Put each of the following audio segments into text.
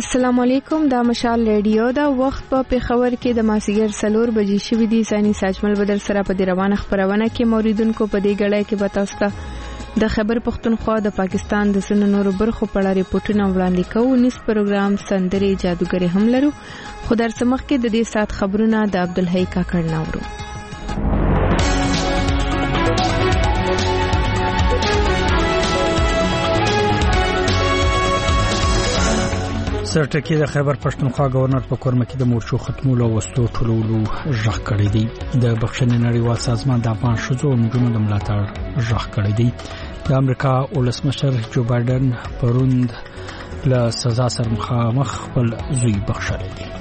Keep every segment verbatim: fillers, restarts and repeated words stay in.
السلام علیکم. دا مشال ریډیو دا وخت په پیښور کې د ماسیګر سلور بجې شوې دي. ثاني ساجمل بدر سره په دې روانه خبرونه کې موریدونکو په دې غړې کې به تاسو ته د خبر پښتونخوا د پاکستان د سن نورو برخو په اړه ریپورتونه وړاندې کوو. نس پروګرام سندري جادوګری هم لرو. خو در سمخ کې د دې سات خبرونه د عبدالحی کاکړ ناورو. سرټکی د خیبر پښتونخوا گورنر په کورمه کې د مورچو ختمولو او وسلو ټولولو ژغ کړی دی. د بخښنې نړیوال سازمان د افغان ښځو او نجونو د ملاتړ ژغ کړی دی. د امریکا ولسمشر جو بایدن پروند له سزا سره مخامخ خپل زوی بخښلی دی.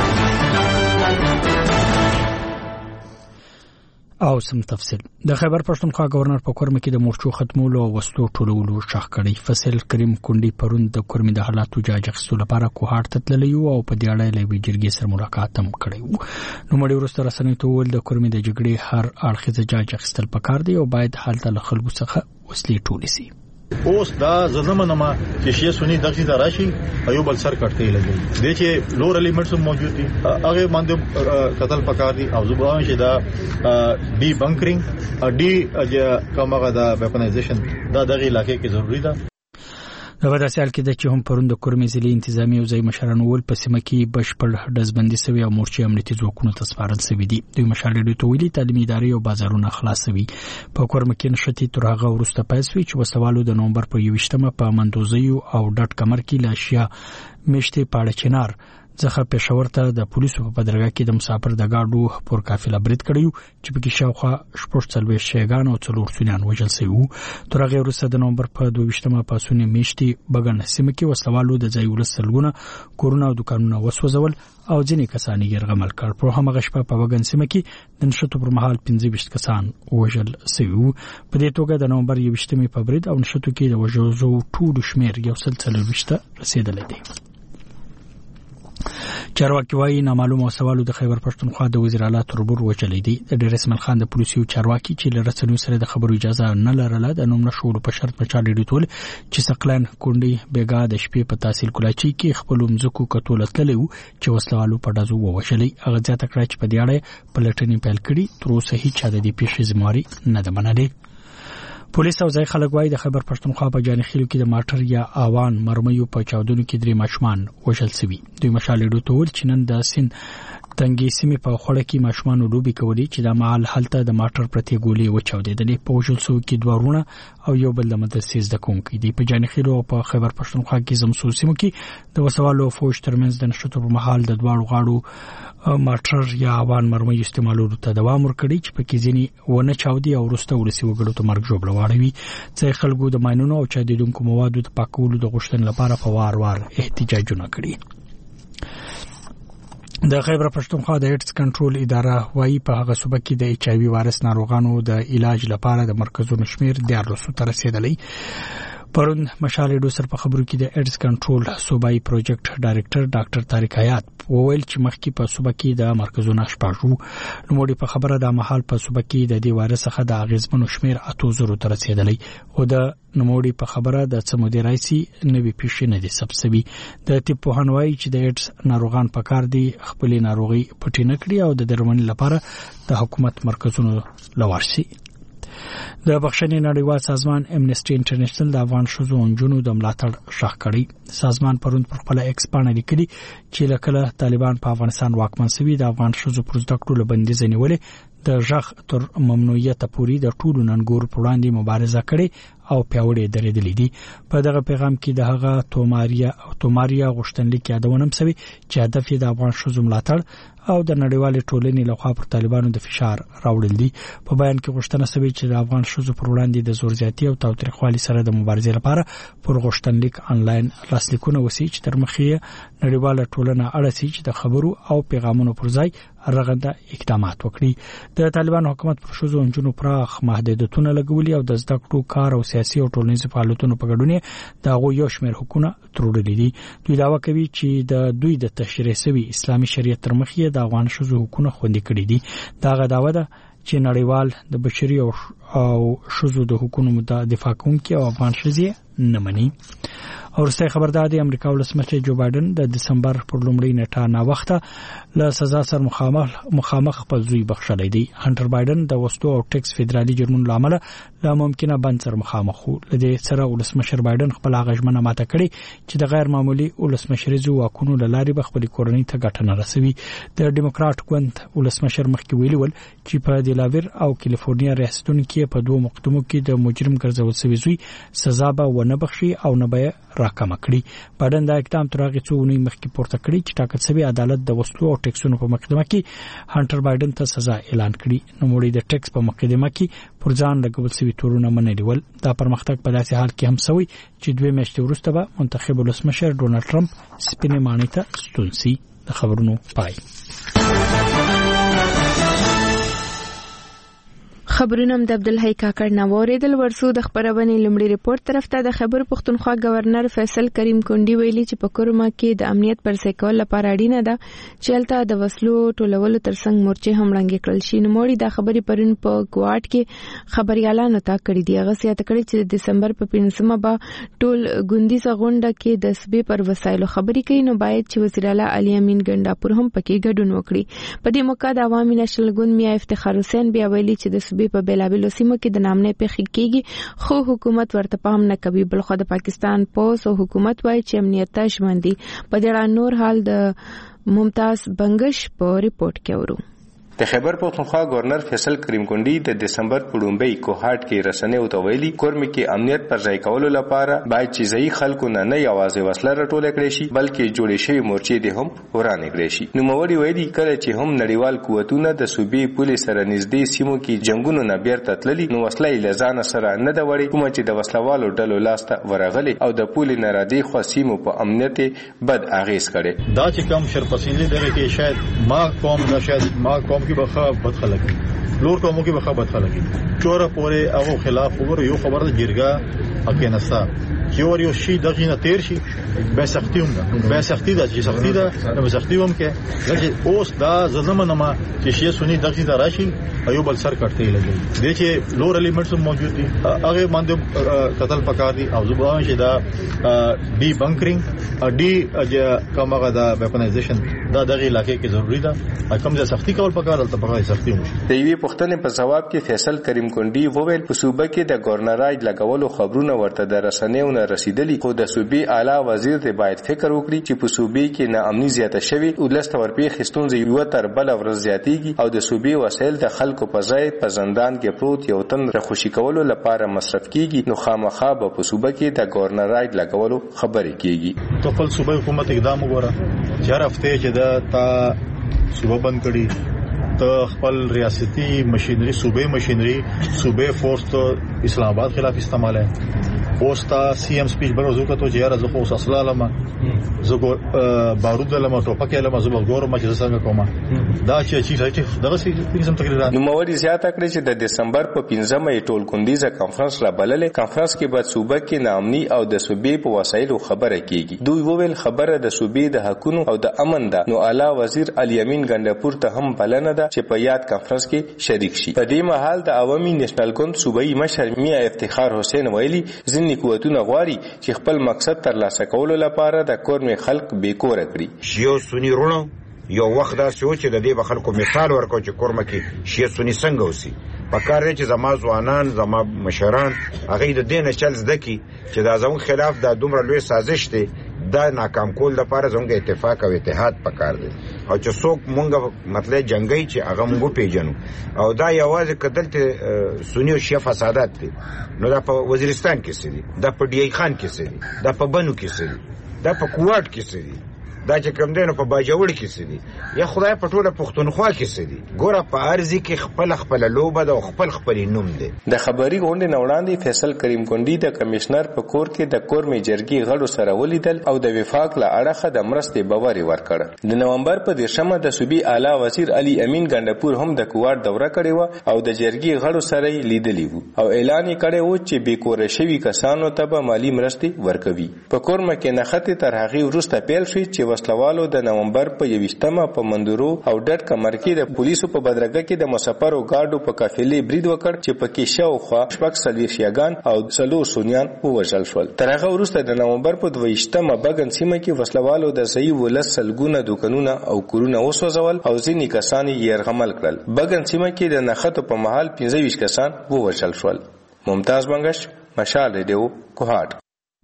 او سم تفصیل د خیبر پښتونخوا گورنر په کورمه کې د مورچو ختمولو او وسلو ټولولو ژغ کړی. فصل کریم کونډي پروند د کورمې د حالاتو جاج اخیستلو لپاره کوهاټ ته تللی او په دې اړه له وی جرګې سره ملاقات هم کړی و. نو مړي ورسته رسنۍ ته ول د کورمې د جګړې هر اړخیزه جاج اخیستل پکار دی او باید حالت له خلکو څخه وسلې ټولې شي. اوس دا زنمنه ما چې شي سنی دغه دراشي ایوب بل سر کټته لګي د چې لور الیمنټس موجود دي هغه باندې قتل پکار دي او زبان چې دا ډي بنکرینګ ډي کومه دا ویپنایزیشن دا دغه علاقې کې ضروری ده. د وداسیال کې د چې هم پروند کورمې ضلعي انتظامی او ځای مشرانو ول په سیمه کې بشپړ دزبندي سوي او مورچې امنیتي ځواکونو ته سپارل شوي دي. دوی مشالې ته ویلي تعلیمي ادارې او بازارونه خلاصوي. په کورمه کې نشتی تر هغه ورسته پېسوي چې وسوالو د نومبر په یوشتمه په مندوزي او ډټ کمر کې لاشیا مشته پاړه چنار ځخه پېښور ته د پولیسو په بدرګه کې د مسافر د گاډو پور قافله برید کړیو چې په کې شاوخوا شپږ څلوېښت شیګان او څلور سنیان وژل شوي. تر هغه وروسته د نومبر په دویشتمه پاسونی میشتي بغن سیمه کې وسوالو د ځای ولسلګونه کورونه او دکانونه وسوځول او ځینې کسان یې يرغمل کړ. په هغه شپه په بغن سیمه کې د نشټو پر مهال پنځه ویشت کسان وژل شوي. په دې توګه د نومبر یوشتمه په برید او نشټو کې د وژلو ټول شمیر یو سل څلوېښت رسیدلی دی. چارواکي وايي نامعلومه سوالو د خیبر پښتونخوا د وزیر اعلی تربور وچلې دي. د ډیر اسماعیل خان د پولیسو چارواکي چې لرسنیو سره د خبرو اجازه نه لرله د نوم نشو په شرط په چا ډیډ ټول چې سقلان کونډي بیګا د شپې په تحصیل کلاچي کې خپل مزکو کټول تللی چې وسلوالو په دازو ووشلې. هغه ځاته کړ چې په دې اړه پلټنې پیل کړي تر اوسه هیڅ چا د دې پیښې ذمہواری نه ده منلې. پولیس او ځای خلک وايي د خیبر پښتونخوا په جانخیلو کې د ماټر یا اوان مرمیو په چاودنو کې درې ماشومان وژل شوي. دوی مشالې ډو ټول چې نن د سین تنګي سیمې په خوړه کې ماشومان لوبي کولې چې د مال حالت د ماټر پرتی ګولې وچاودېدلې. په وژل شو کې دوه ورونه او یو بل د مدرسې زده کوونکي دي. په جانخیلو او په خیبر پښتونخوا کې زموږ سیمو کې د وسوالو فوج ترمنځ د نشټو په محل د دواړو غاړو ماټر یا اوان مرمۍ استعمالولو ته دوام ورکړي چې په کې ځینی ونه چاودي او ورسته ولسی وګړو ته مرګ جوړ واړوي. ځای خلکو د ماينونو او چادیدونکو موادو د پاکولو د غوښتنې لپاره په وار وار احتجاجونه کړي. د خیبر پښتونخوا د ایډز کنټرول اداره وايي په هغه صوبه کې د ایچ آی وی وایرس ناروغانو د علاج لپاره د مرکزونو شمیر دیارلسو ته رسیدلی. پرون مشال ډوسر په خبرو کې د ایډز کنټرول صوبایي پروجیکټ ډایریکټر ډاکټر طارق حیات وویل چې مخکې په صوبه کې د مرکزونو شپږو نوموړي په خبره د محل په صوبه کې د دې وایرس څخه د اغیزمنو شمیر اته زره ته رسیدلی او د نوموړي په خبره د سمودي رئیسي نوې پیښې نه دي سبسبي. د طب پوهنوي چې د ایډز ناروغان په کار دي خپل ناروغي پټې نه کړي او د درملنې لپاره د حکومت مرکزونو لورشي. د بخښنې نړیوال سازمان امنیسټي انټرنیشنل د افغان ښځو او نجونو د ملاتړ ژغ کړی. سازمان پرون پر خپل ایکس باندې لیکلي چې لکه طالبان په افغانستان واکمن شوي د افغان ښځو پر زده کړو لبندیز نیولې د ژغ تر ممنوعیت پورې د ټولو ننګور پر وړاندې مبارزه کړې او پیاوړې درېدلې دي. په دغه پیغام کې د هغه توماریا او توماریا غوښتنلیک یادونه هم شوی چې هدف یې د افغان ښځو ملاتړ او د نړیوالې ټولنې لخوا پر طالبانو د فشار راوړل دي. په بیان کې غوښتنه شوی چې د افغان ښځو پر وړاندې د زور زیاتی او تاوتریخوالي سره د مبارزې لپاره پر غوښتنلیک انلاین لاسلیکونه وسی چې تر مخې نړیواله ټولنه اړه سي چې د خبرو او پیغامونو پر ځای رغنده اقدامات وکړي. د طالبان حکومت پر ښځو او نجونو پراخ محدودیتونه لګولي او د زده کړو کار او سیاسي او ټولنیز فعالیتونو په ګډون د هغو یو شمېر حقوقونه تروړلي دي. دوی دعوا کوي چې د دوی د تشریع شوی اسلامي شریعت تر مخې د افغان ښځو حقوقونه خوندي کړي دي. دا غداوه ده چې نړیوال د بشري او او شذو د حکومت دفاع کوونکي او افغان شذي نه مني. او رسې خبردار دی امریکا ولسمشر جو بایدن د دسمبر پر لومړۍ نیټه نا وخته له سزا سره مخامخ مخامخ خپل زوی بخښلې دی. هانټر بایدن د وسلو او ټیکس فدرالي جرمونو لامل لا ممکنه بند سره مخامخ و. لدې سره ولسمشر بایدن خپل غږمنه ماته کړې چې د غیر معمولی ولسمشر زو واکونو لاري به خپل کورنۍ ته ګټه نه رسوي. د ډیموکرات ګوند ولسمشر مخکې ویلي ول چې په دلاویر او کالیفورنیا ریاستونو کې په دوه مقدمو کې د مجرم ګرځول شوی زوی سزا به ونه بخشي او نه به راکمه کړي. بایدن دا اقدام تر هغه څو ونې مخکې پورته کړی چې ټاکل شوی عدالت د وسلو او ټیکسونو په مقدمه کې هانټر بایدن ته سزا اعلان کړي. نو موږ د ټیکس په مقدمه کې پر ځان لګول شوی تورونه منلي ول. دا پرمختګ په داسې حال کې هم شوی چې دوه میاشتې وروسته به منتخب ولسمشر ډونالد ټرمپ سپینې مانې ته ستون شي. د خبرونو پای. خبرونه د عبدالحی کاکړ نووریدل. ورسو د خبرونه لمړي ریپورت طرف ته د خبر پښتونخوا گورنر فیصل کریم کونډي ویلي چې په کورما کې د امنیت پر سیکول لپاره اړینه ده چې الته د وسلو ټولولو ترڅنګ مورچې هم وړاندې کړل شي. نو موړي دا خبري پرون په ګواټ کې خبريالانو ته کړې دي. هغه سیاته کړې چې د دسمبر په پنځمه به ټول ګوندیزه غونډه کې د سبي پر وسایلو خبري کوي. نو باید چې وزیر اعلی علي امین ګنڈاپور هم پکې ګډون وکړي. په دې موقع د عوامي نشل ګوند میا افتخار حسین بیا ویلي چې د سبي په بیلابیلو سیمو کې د نامنې پیښې کېږي خو حکومت ورته پام نه کوي. بل خو د پاکستان پولیس او حکومت وايي چې امنیت ته ژمن دي. په دې اړه نور حال د ممتاز بنگش په ریپورت کې ورو. د خیبر پختونخوا گورنر فیصل کریم کونډي د دسمبر په لومړۍ کوهاټ کې رسنیو ته ویلي کورم کې امنیت پر ځای کولو لپاره باید چې ځای خلکو نه نه یوازې وسله راټول کړي شي بلکې جوړې شوی مورچې دې هم ورانه کړي شي. نو موړي ویلي کله چې هم نړیوال قوتونه د صوبې پولیس سره نږدې سیمو کې جنگونو نه بیرته تللي نو وسله یې لزان سره نه د وړي کوم چې د وسلوالو ډلو لاسته ورغلي او د پولی نه را دي خو سیمو په امنیت بد اغیز کړي. دا چې کم شرپسندي دغه کې شاید ما قوم دا شاید ما قوم کې بخا بد خلک لور قومو کې بخا بد خلک چوره پورې هغه خلاف وګورو یو خبر د جرګه اکینستا چې ور یو شي دغه نه تیر شي به سختي هم ده به سختي ده چې سختي ده نو سختي هم کې لکه اوس دا زلمه ما چې شي سني دغه ته راشي ایو بل سر کټته لګي د چې لور الیمنټس موجود دي هغه باندې قتل پکار دي او زبان شي دا ډي بنکرینګ ډي کومه دا ویپنایزیشن دا دغه علاقې کې ضروری ده کوم ځای سختي کول پکار دلته پکار سختي هم د یوې پښتنې په جواب کې فیصل کریم کونډي وویل په صوبه کې د گورنراج لګولو خبرونه ورته د رسنیو نه رسیدلي خو د صوبې اعلی وزیر ته باید فکر وکړي چې په صوبې کې نه امني زیاته شوي او لسته ورپی خستون زی یو تر بل ورځ زیاتیږي او د صوبې وسایل د خلکو په ځای په زندان کې پروت یو تن رخصي کولو لپاره مصرف کیږي نو خامخا به په صوبه کې د گورنراج لګولو خبرې کیږي. تو خپل صوبې حکومت اقدام وګوره چار هفته چې دا تا صوبه بند کړي ته خپل ریاستي مشینری صوبې مشینری صوبې فورس ته اسلام آباد خلاف استعمال ہے اوستا سی ایم سپیچ بروزو کا تو جیار از خو اصلا لما زګو بارود لما ټوپک لما زما ګورم چې څنګه کومه دا چې چې دغه سي قسم تقریر نو موري زیاته کړی چې د دسمبر په پنځمه ټول کندیزه کانفرنس را بللې کانفرنس کې بعد صوبه کې نامني او د صوبې په وسایلو خبره کیږي. دوی وویل خبره د صوبې د حقونو او د امن ده نو اعلی وزیر علي امین ګنڈاپور ته هم بلنه ده چې په یاد کانفرنس کې شریک شي. په دې مهال د عوامي نېشنل ګوند صوبایي مشر میا افتخار حسین ویلي ځینې قوتونه غواړي چې خپل مقصد ترلاسه کولو لپاره د کورم خلک بیکور کړي. یو سنی رونو یو وخت دا سوچ د دې بخلکو مثال ورکو چې کورم کې شی سنی څنګه وسی پکار چې زما ځوانان زما مشران هغه د دین چل زدکی چې دا زموږ خلاف د دومره لوی سازش دی دا ناکام کول لپاره زموږ اتفاق او اتحاد پکار دی او چې څوک مونږ مطلب جنگي چې هغه مونږ پیژنو او دا یوازې کدلته سنی او شیعه فسادات دي نو دا په وزیرستان کې سړي دا په ډی ای خان کې سړي دا په بنو کې سړي دا په کوټ کې سړي دا چې کوم دینو په باجوړ کې سړي یا خدای په ټوله پښتونخوا کې سړي ګوره په ارزي کې خپل خپل لوبه د خپل خپل نوم دی. د خبري غونډې نوړاندې فیصل کریم کونډي د کمشنر په کور کې د کورمې جرګې غړو سره ولیدل او د وفاق له اړخه د مرستې باوري ورکړه. د نومبر په دیرشمه د صوبې اعلی وزیر علي امین ګنڈاپور هم د کوار دوره کړې و او د جرګې غړو سره لیدلی وو او اعلان یې کړی و چې بیکور شوي کسانو ته به مالی مرستې ورکوي. په کورمه کې نخته تر هغه وروسته پیل شي چې د وسلوالو د نومبر په یوشتمه په مندورو او ډټ کمر کې د پولیسو په بدرګه کې د مسافرو ګاډو په قافلې برید وکړ چې په کې شاوخوا شپږ څلوېښت شیعاګان او څلور سنیان ووژل شول. تر هغه وروسته د نومبر په دویشتمه بګن سیمه کې وسلوالو د صحیح ولس سلګونه دوکانونه او کورونه وسوځول او ځینې کسان یې یرغمل کړل. بګن سیمه کې د نښتو په مهال پنځه ویشت کسان ووژل شول. ممتاز بنگش، مشال ریډیو، کوهاټ.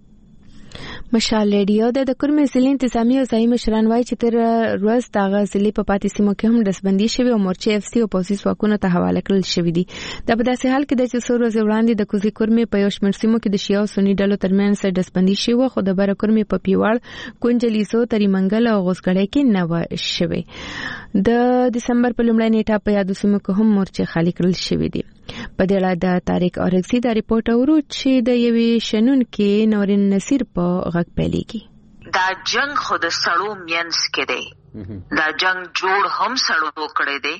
مشال ریډیو د کورمې ضلع انتظامی او ځایي مشران وایي چې تر ورځ دغه ضلع په پاتې سیمو کې هم ډسبندي شوې او مورچې اف سی او پوځي ځواکونو ته حواله کړل شوې دي. دا په داسې حال کې ده چې څو ورځې وړاندې د کوزي کورمې په یو شمېر سیمو کې د شیعه او سني ډلو ترمنځ ډسبندي شوې، خو د بره کورمې په پیواړ، کونجلیزو، تریمنګل او غوسګړی کې نه وه شوې. د دسمبر په لومړۍ نیټه په یادو سیمو کې هم مورچې خالي کړل شوې دي. په دې اړه د طارق اورکزي دا ریپورت اورو چې د یوې شنونکې نورین نصیر په غږ پیلېږي. دا جنگ خود سړو مینس کې دی، دا جنگ جوړ هم سړو کړی دی،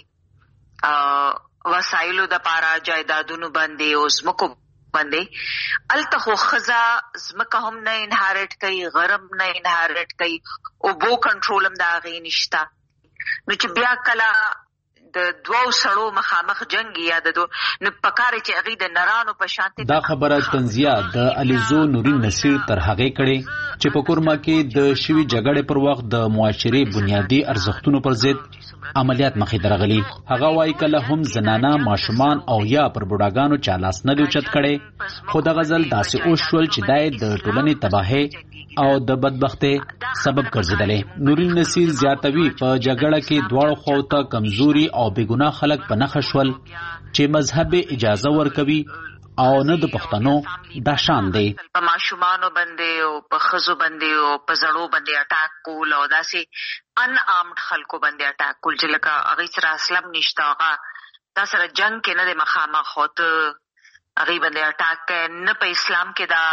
وسایلو د پاره جایدادونو باندې او زمکو باندې. الته خو خزا زمکه هم نه انهارټ کوي، غرم نه انهارټ کوي، او بو کنټرول هم دا غي نشتا. نو چې بیا کله د دوو سړو مخامخ جنگ یا د نو پکاره چې هغه د نرانو په شانته. دا خبره تنزیه د الیزو نورین نصیر تر هغه کړي چې په کورما کې د شوی جګړې پر وخت د معاشري بنیادی ارزښتونو پر ضد عملیات مخې درغلي. هغه وايي کله هم زنانه، ماشومان او یا پر بوډاګانو چالاس نه دی چت کړي، خو د غزل داسې اوشول چې دای د ټولنې تباہي او د بدبختۍ سبب ګرځیدلې. نورین نصیر زیاتوي په جګړه کې دواړو خواو ته کمزوري او بېګناه خلک په نښه شول چې مذهب اجازه ورکوي او نه د پښتنو دا شان دی. په ماشومانو باندې او په ښځو باندې او په زړو باندې اٹاک کول او داسې ان آرمډ خلکو باندې اٹاک کول چې لکه هغې سره اسلم نشته، هغه دا سره جنگ کې نه دی مخامخ، خو ته هغې باندې اٹاک کوې. نه په اسلام کې دا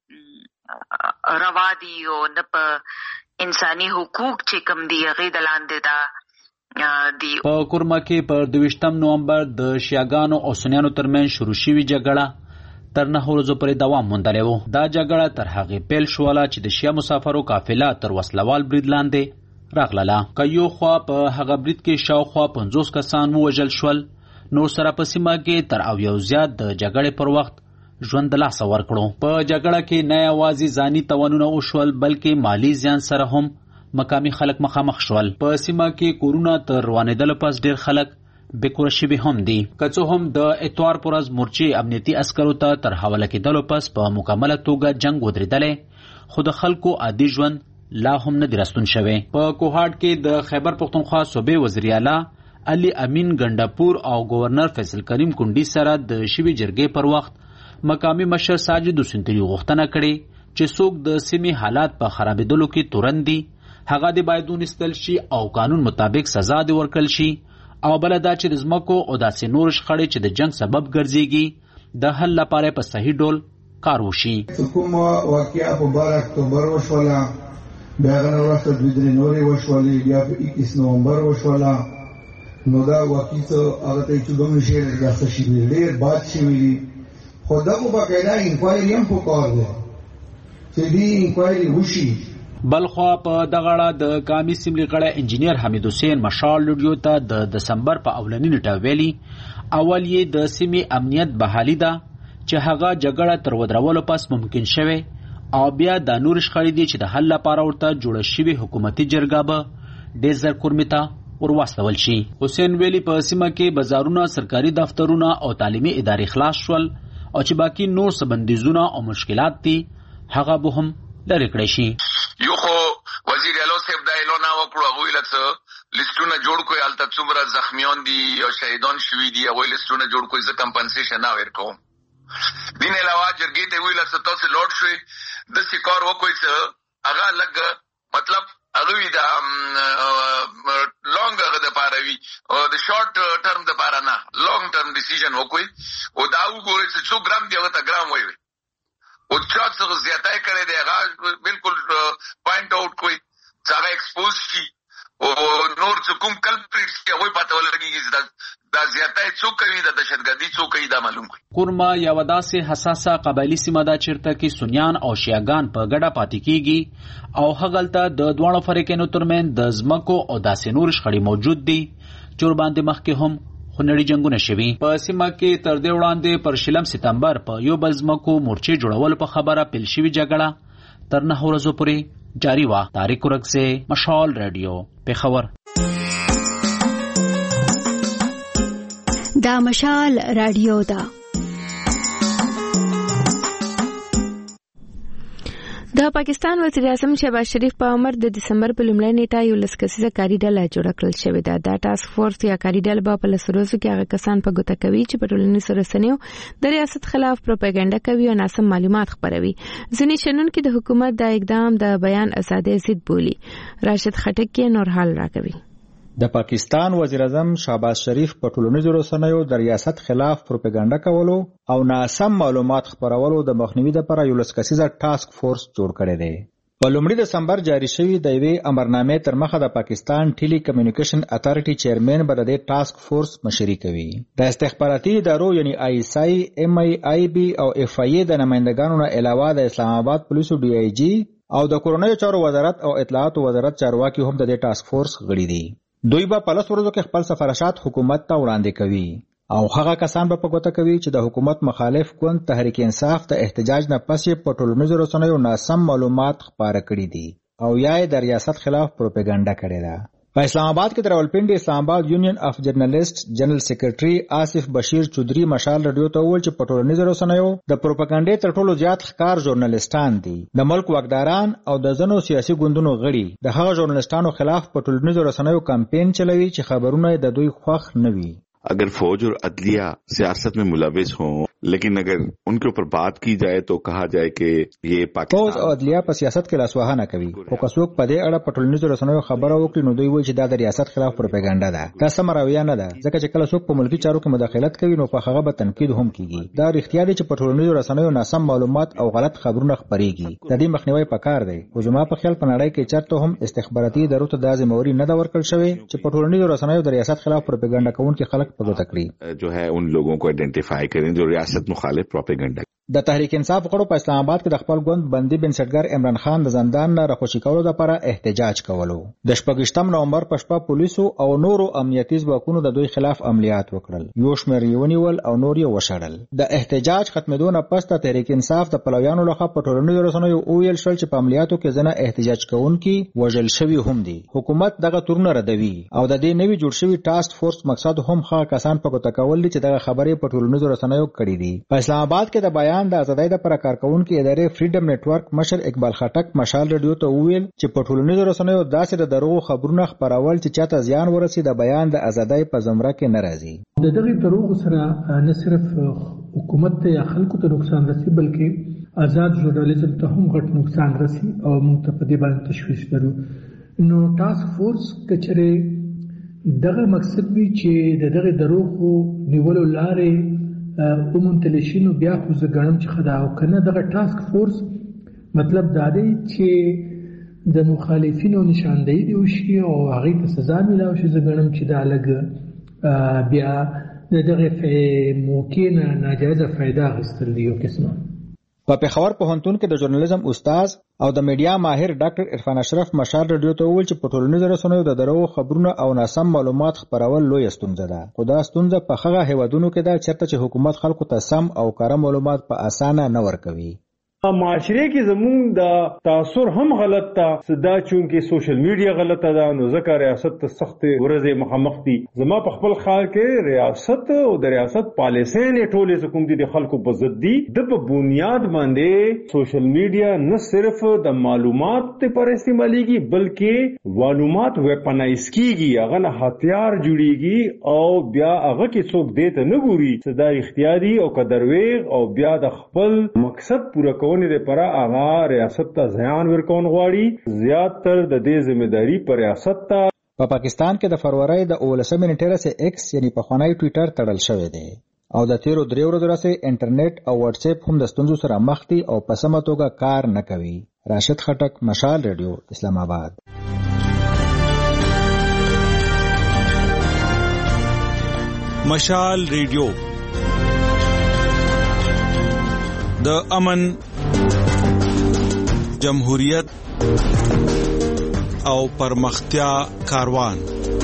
روا دي او نه په انساني حقوق چې کوم دي هغې د لاندې دا دی. په کورما کې پر دویشتم نومبر د شیعاګانو او سنیانو ترمنځ شروع شوې جګړه تر نهه ورځو پورې دوام موندلی و. دا جګړه تر هغې پیل شوله چې د شیعه مسافرو قافله تر وسلوال برید لاندې راغله. که یو خوا په هغه برید کې شاوخوا پنځوس کسان ووژل شول، نور سره په سیمه کې تر اویاو زیات د جګړې پر وخت ژوند د لاسه ورکړو. په جګړه کې نه یوازې ځاني تاوانونه وشول بلکې مالی زیان سره هم مقامي خلک مخامخ شول. په سیمه کې کورونه تر روانېدلو پس ډېر خلک بېکوره شوي هم دي. که څه هم د اتوار په ورځ مورچې امنیتي عسکرو ته تر حواله کېدلو پس په مکمله توګه جنګ ودرېدلی، خو د خلکو عادي ژوند لا هم نه دی راستون شوی. په کوهاټ کې د خیبر پښتونخوا صوبې وزیر اعلی علي امین ګنډاپور او گورنر فیصل کریم کونډي سره د شوي جرګې پر وخت مقامي مشر ساجد حسین تری غوښتنه کړې چې څوک د سیمې حالات په خرابېدلو کې تورن دي هغه د باید ونیستل شي او قانون مطابق سزا دی ورکړل شي، او بل دا چې د ځمکو او داسې نور شخړې چې د جنگ سبب ګرځيږي د حل لپاره په صحیح ډول کار وشي. کوم واقعیا په بار اکتوبر وشولا، بیا غره وخت د دوی نورې وشولې، بیا په اکیس نومبر وشولا. نو دا واقعي څه هغه ته چې دوم شي د څه ډېر باد شي ویلي، خو دا په باقاعده انکوایري هم پکار دی چې دې انکوایري وشي. بلخوا په دغه اړه د قامي سیملي غړی انجینیر حمید حسین مشال لوډیو ته د دسمبر په اولنۍ نیټه ویلي اول یې د سیمې امنیت بحالي ده چې هغه جګړه تر ودرولو پس ممکن شوه، او بیا د نور شخړې دي چې د حل لپاره ورته جوړه شوې حکومتي جرګه به ډېر زر کورمې ته ورواستول شي. حسین ویلي په سیمه کې بازارونه، سرکاري دفترونه او تعلیمي ادارې خلاص شول، او چې باقي نور څه بندیزونه او مشکلات دي هغه به هم لرې کړی شي. یو خو وزیر اعلی صاحب دا اعلان وکړو هغوی له څه لیسټونه جوړ کړئ، هلته څومره زخمیان دي او شهیدان شوي دي هغوی لیسټونه جوړ کړئ، زه کمپنسیشن نه ورکوم. دین علاوه جرګې ته ویل څه تاسو لوډ شوئ داسې کار وکړئ چې هغه لږ مطلب هغوی د لانګ هغه دپاره وي او د شارټ ټرم دپاره نه، لانګ ټرم ډیسیژن وکړئ او دا وګورئ چې څو ګرام دی هغه ته ګرام وایي او چا څه زیاتی کړی دی هغه بالکل پوینټ آوټ کړئ چې هغه ایکسپوز شي او نور چې کوم کلپریټس دي هغوی پته ولګېږي چې دا زیاتای څوک کوي د دهشتګردي څوک کوي دا معلوم کړي. کورما یو داسې حساسه قبایلی سیمه ده چیرته کې سنیان او شیعاګان په ګډه پاتې کیږي او هغلته د دوه فریقینو ترمن د زمکو او داسې نور شخړې موجود دي چې ور باندې مخکې هم خونړي جنگونه شوي. په سیمه کې تر دې وړاندې پر شلم سپتمبر په یو بل زمکو مورچې جوړول په خبره پیل شوې جګړه تر نه ورځې پورې جاری وه. طارق ورکزے، مشال رادیو، پېښور. دا مشال رادیو ده. د پاکستان وزیر اعظم شهباز شریف په امر د دسمبر په لومړۍ نیټه یو لس کسیزه کاري ډله جوړه کړل شوې ده. دا ټاسک فورس یا کاري ډله به په لس ورځو کې هغه کسان په ګوته کوي چې په ټولنیزو رسنیو د ریاست خلاف پروپاګاندا کوي او ناسم معلومات خپروي. ځینې شنونکي د حکومت دا اقدام د بیان ازادۍ ضد بولي. راشد خټک نور حال راکوي. د پاکستان وزیر اعظم شهباز شریف په ټولنیزو رسنیو د ریاست خلاف پروپاګاندا کولو او ناسم معلومات خپرولو د مخنیوي لپاره یو لس کسیزه ټاسک فورس جوړ کړی دی. په لومړي دسمبر جاری شوی د یوې امرنامې تر مخه د پاکستان ټیلی کمیونیکیشن اتارټي چیرمن به د دې ټاسک فورس مشري کوي. د استخباراتي ادارو یعنی آی ایس آی، ایم آی آی بي او اف آی ای د نمائندګانو نه علاوه د اسلام آباد پولیسو ډي آی جی او د کورنیو چارو وزارت او اطلاعات وزارت چارواکي هم د دې ټاسک فورس غړي دي. دوی به په لس ورځو کې خپل سفارشات حکومت ته وړاندې کوي او هغه کسان به په ګوته کوي چې د حکومت مخالف ګوند تحریک انصاف د احتجاج نه پس په ټولنیزو رسنیو ناسم معلومات خپاره کړي دي او یا د ریاست خلاف پروپاګاندا کړې ده. په اسلام آباد کې د راولپنډي اسلام آباد یونین اف جرنالست جنرال سیکریټري آصف بشیر چودري مشال رادیو ته وویل چې په ټولنیزو رسنیو د پروپاګاندا تر ټولو زیات ښکار ژورنالیستان دي. د ملک واکداران او د ځینو سیاسي ګوندونو غړي د هغه ژورنالیستانو خلاف په ټولنیزو رسنیو کمپاین چلوي چې خبرونه د دوی خوښ نه وي. अगर फौज और अदलिया सियासत में मुलविस हों, लेकिन अगर उनके ऊपर बात की जाए तो कहा जाए कि ये पाकिस्तान फौज او عدلیه په سیاست کې لاسوهه نه کوي. خو که څوک په دې اړه په ټولنیزو رسنیو خبره وکړي نو دوی وایي چې دا د ریاست خلاف پروپاګاندا ده. دا سمه رویه نه ده ځکه چې کله څوک په ملکی چارو کې مداخلت کوي نو په هغه به تنقید هم کیږي. دا رښتیا دی چې په ټولنیزو رسنیو ناسم معلومات او غلط خبرونه خپريږي. د دې مخنیوي پکار دی. خو زما په خیال په نړۍ کې چرته هم استخباراتي ادارو ته د ذمہواری نه دا ورکړل شوی چې په ټولنیزو رسنیو د ریاست خلاف پروپاګاندا کوونکي خلک په ګوته کړي जो है उन लोगों को आइडेंटिफाई करें जो रियासत मुखालिफ propaganda. د تحریک انصاف غړو په اسلام آباد کې د خپل ګوند بندي بنسټګر عمران خان د زندان نه راخوشي کولو لپاره احتجاج کولو. د شپږشتم نومبر په شپه پولیسو او نورو امنیتي ځواکونو د دوی خلاف عملیات وکړل. یو شمېر یې ونیول او نور یې وشړل. د احتجاج ختمېدو نه پس د تحریک انصاف د پلویانو لخوا په ټولنیزو رسنیو وویل شول چې په عملیاتو کې ځینې احتجاج کوونکي وژل شوي هم دي. حکومت دغه تورونه ردوي او د دې نوي جوړ شوي ټاسک فورس مقصد هم هغه کسان په ګوته کول دي چې دغه خبرې په ټولنیزو رسنیو کړې دي. په اسلام آباد کې د بیان د ازادۍ د کارکونکو ادارې فریډم نتورک مشر اقبال خټک مشال رادیو ته وویل چې په ټولنیزو رسنیو داسې د دروغ خبرونه خپرول چې چاته زیان ورسي د بیان د ازادۍ په زمره کې نه راځي. د دغه دروغ سره نه صرف حکومت ته یا خلکو ته نقصان رسي بلکې آزاد ژورنالیزم ته هم غټ نقصان رسي او موږ ته په دې باندې تشویش لرو. نو ټاسک فورس کچره دغه مقصد وی چې د دغه دروغ نیولو لارې ومنتلشینو بیا خو زه ګڼم چې خدا او کنه دغه ټاسک فورس مطلب دا دی چې د مخالفینو نشاندهی دی وشي او هغه ته سزا ملاوي شي. زه ګڼم چې دا لګ بیا دغه موقع نه ناجایزه فائدہ اخیستل دی یو قسمه. په پېښور پوهنتون کې د ژورنالیزم استاد او د میډیا ماهر ډاکټر عرفان اشرف مشال رادیو ته وویل چې په ټولنیزو رسنیو د دروغ خبرونه او ناسم معلومات خپرول لویه ستونزه ده. خو دا ستونزه په هغه هیوادونو کې ده چېرته چې حکومت خلکو ته سم او کره معلومات په اسانه نه ورکوي. معاشره کې زمون د تاثر هم غلط تا صدا چونکه سوشل میډیا غلطه ده نو ځکه ریاست ته سخت ورځې مخامخ دي. زما په خپل خیال کې ریاست او د ریاست پالیسۍ نه ټولې حکومت دي خلکو په ضد دي. د په بنیاد باندې سوشل میډیا نه صرف د معلومات پر استعماليږي بلکې معلومات ویپنایز کیږي هغه نه هتیار جوړیږي او بیا هغه کې څوک دې ته نه ګوري صدا اختیاري او قدرویغ او بیا د خپل مقصد پوره کوي د پرا اغا ریاست ته ځان ورکون غواړي. زیاتره د دې ځمېداري پر ریاست ته. په پاکستان کې د فروری د اولسمې نیټې راځي ایکس یعنی په خوانی ټوئیټر تړل شوی دی او د تیرو درې ورځو راځي انټرنیټ او واتس اپ هم د ستونزو سره مخ دي او په سمه توګه کار نه کوي. راشد خټک مشال رادیو اسلام آباد. مشال ریډیو د امن، جمهوریت او پرمختیا کاروان.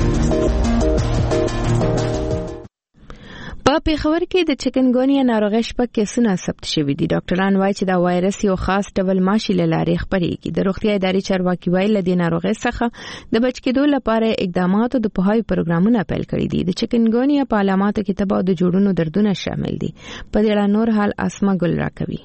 په پیښور کې د چکنګونیا ناروغي شپږ کیسونه ثبت شوي دي. ډاکټران وایي چې دا وایرس یو خاص ډول ماشي له لارې خپرېږي. د روغتیا ادارې چارواکي وایي له دې ناروغۍ څخه د بچ کېدو لپاره اقداماتو د پوهاوي پروګرامونه پیل کړي دي. د چکنګونیا په علاماتو کې تبه او د جوړونو دردونه شامل دي. په دې اړه نور حال اسما ګل راکوي.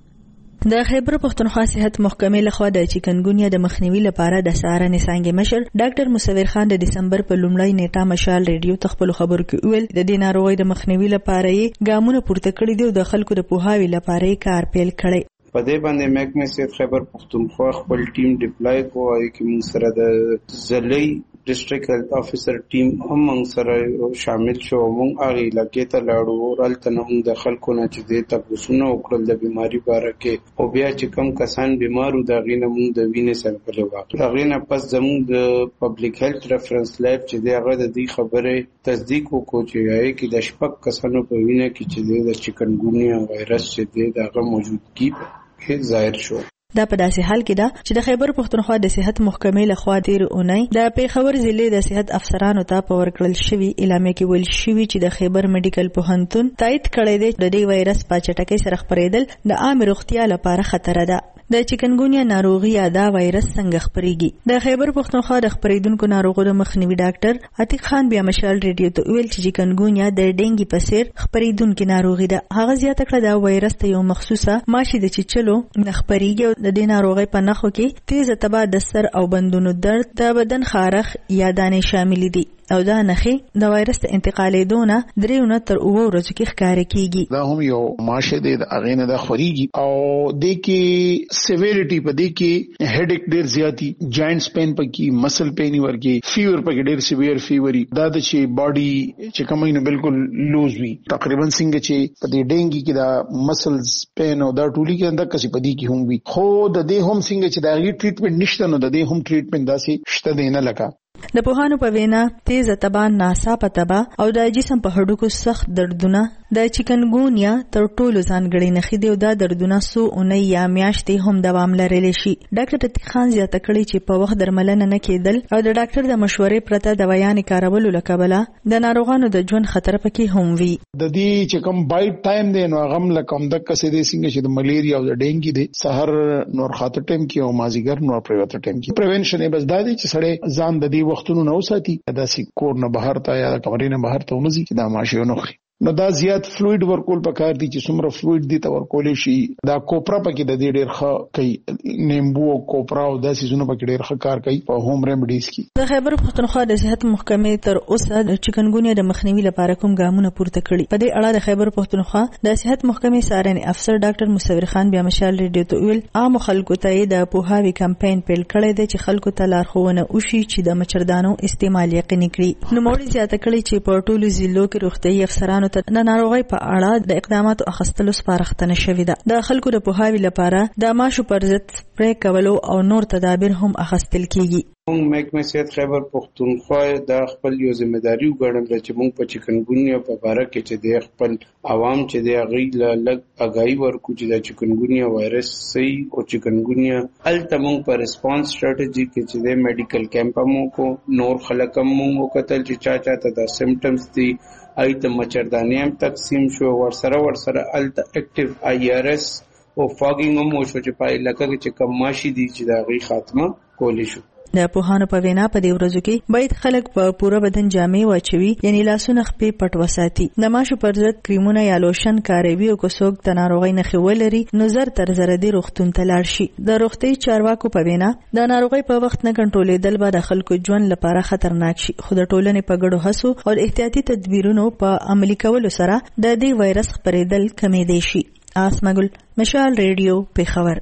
د خیبر پښتونخوا صحت محکمې لخوا د چکنګونیا د مخنیوي لپاره د څارنې څانګې مشر ډاکټر مصور خان د دسمبر په لومړۍ نیټه مشال ریډیو ته خپل خبرو کې ویل د دې ناروغۍ د مخنیوي لپاره یې ګامونه پورته کړي دي او د خلکو د پوهاوي لپاره یې کار پیل کړی. په دې باندې محکمې صحت خیبر پښتونخوا خپل ټیم ډیپلای کوي چې موږ سره د ضلعي ډیسټریکټ هیلث افیسر ټیم هم موږ سره شامل شو. موږ هغه علاقې ته لاړو او هلته موږ د خلکو نه چې د تاسو وکړل د بیماری باره کې او بیا چې کم کسان بیمارو دا غینه موږ د وینې سمپل واخلو. هغه نه پس زموږ د پبلک هیلث ریفرنس لاب چې دغه د دې خبره تصدیق وکړو چې یې کې د شپږ کسانو په وینه کې چې د چکنګونیا وایرس چې دغه موجودګي کې ظاهر شو. دا په داسې حال کې ده چې د خیبر پښتونخوا د صحت محکمې لخوا تیر اونۍ د پیښور ضلع د صحت افسرانو ته په ورکړل شوی اعلامیه کې ویل شوی چې د خیبر میډیکل پوهنتون تایید کړی دی د دې وایرس په چټکۍ سره خپرېدل د عام روغتیا لپاره خطر ده. د چکنګونیا ناروغي یا دا وایرس څنګه خپرېږي؟ د خیبر پښتونخوا د خپرېدونکو ناروغو د مخنیوي ډاکټر عتیق خان بیا مشال ریډیو ته ویل چې چکنګونیا د ډینګي په څیر خپرېدونکې ناروغي ده. هغه زیاته کړه دا وایرس ته یو مخصوصه ماشي د چیچلو نه خپرېږي او د دې ناروغۍ په نښو کې تیزه تبه، د سر او بندونو درد، د بدن خارښ یا دانې شامل دي او دا نښې د وایرس ته انتقالېدو نه درې نه تر اوه ورځو کې ښکاره کیږي. دا هم یو ماشه دی د هغې نه دا خورېږي او دې کې سیویریټي په دې کې هیډیک ډېر زیاتي، جاینټس پین پکې، مسل پین ورکې، فیور پکې ډېر سیویر فیوري، دا د چې باډي چې کومه نه بالکل لوز وي. تقریبا څنګه چې په دې ډینګي کې دا مسلز پین او دا ټولي کې انده کسي په دې کې هم وي، خو د دې هم څنګه چې دا غي ټریټمنټ نشته نو د دې هم ټریټمنټ داسې شته دی نه لکه د پوهانو په وینا تیزه تبه، ناڅاپه تبه او د جسم په هډوکو سخت دردونه د چکنګونیا تر ټولو ځانګړي نښې دي او دا دردونه څو اونۍ یا میاشتې هم دوام لرلی شي. ډاکټر عتیق خان زیاته کړې چې په وخت درملنه نه کېدل او د ډاکټر د مشورې پرته دوايانې کارولو له کبله د ناروغانو د ژوند خطر پکې هم وي. د دې چې کوم بایټ ټایم دی نو هغه هم لکه همدغه څه دی څنګه چې د ملیریا او د ډینګي دی، سحر نور خاطر ټایم کې او مازیګر نور پریوت ټایم کې. پریونشن یې بس دا دی چې سړی ځان د دې وختونو نه وساتي، دا سې کور نه بهر ته یا کمرې نه بهر ته ونځي چې دا ماشي نه خوري. نو دا زیات فلوید ورکول پکار دي چې څومره فلوید دي ته ورکول شي. دا کوپرا پکې د دې ډېر ښه کوي، نیمبو او کوپرا او دا سيزونه پکې ډېر ښه کار کوي په هوم ریمډیز کې. د خیبر پښتونخوا د صحت محکمې تر اوسه د چکنګونیا د مخنیوي لپاره کوم ګامونه پورته کړي؟ په دې اړه د خیبر پښتونخوا د صحت محکمې څارنې افسر ډاکټر مصور خان بیا مشال ریډیو ته ویل عام خلکو ته د پوهاوي کمپاین پیل کړی دی چې خلکو ته لارښوونه وشي چې د مچردانو استعمال یقیني کړي. نو موږ زیاته کړی چې په ټولو ضلعو کې روغتيایي افسرانو ته د ناروغۍ په اړه د اقداماتو اخیستلو سپارښتنه شوې ده. د خلکو د پوهاوي لپاره د ماشو پر ضد سپری کولو او نور تدابیر هم اخیستل کیږي. موږ محکمه صحت خیبر پښتونخوا د خپل یو ځمېداري وګڼل چې موږ په چکنګونیا په باره کې چې د خپل عوام چې د هغې له لږ اګاهي ورکړو چې د چکنګونیا وایرس صحیح او چکنګونیا هلته موږ په ریسپانس سټراټجي کې چې د میډیکل کیمپ هم وکړو، نور خلک هم موږ وکتل چې چا چاته دا سمپټمز دي، ایت مچردانی هم تقسیم شو، ورسره ورسره الته اکټیو آی آر اس او فاګینګ هم وشو چې په علاقه کې چې کم ماشي دي چې د هغې خاتمه کولی شو. د پوهانو په وینا په دې ورځو کې باید خلک په پوره بدن جامې واچوي، یعنی لاسونه خپې پټ وساتي، د ماشو پر ضد کریمونه یا لوشن کاروي او که څوک د ناروغۍ نښې ولري نو زر تر زره دې روغتون ته لاړ شي. د روغتیایي چارواکو په وینا د ناروغۍ په وخت نه کنټرولېدل به د خلکو ژوند لپاره خطرناک شي، خو د ټولنې په ګډو هڅو او احتیاطي تدبیرونو په عملي کولو سره د دې وایرس خپرېدل کمېدای شي. اسما ګل، مشال ریډیو، پیښور.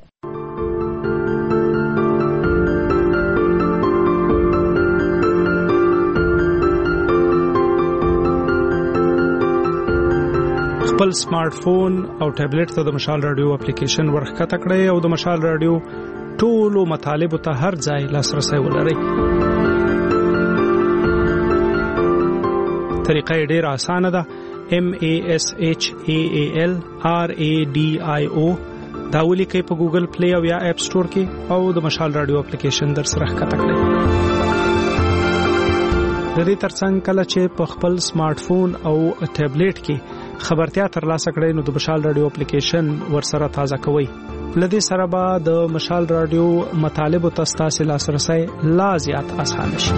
خپل سمارټ فون او ټابلیټ ته د مشال رادیو اپلیکیشن ورخکته کړئ او د مشال رادیو ټولو مطالبه ته هر ځای لاسرسي ولرئ. طریقه یې ډیره اسانه ده. M A S H A A L R A D I O دا ولیکئ په ګوګل پلی او یا اپ سٹور کې او د مشال رادیو اپلیکیشن در سره ښکته کړئ. د دې ترڅنګ کله چې په خپل سمارټ فون او ټابلیټ کې خبرتیا ترلاسه کړئ نو د مشال رادیو اپلیکیشن ورسره تازه کوئ. لدې سره به د مشال رادیو مطالب او تاسو لاسرسي لا زیات اسانه شي.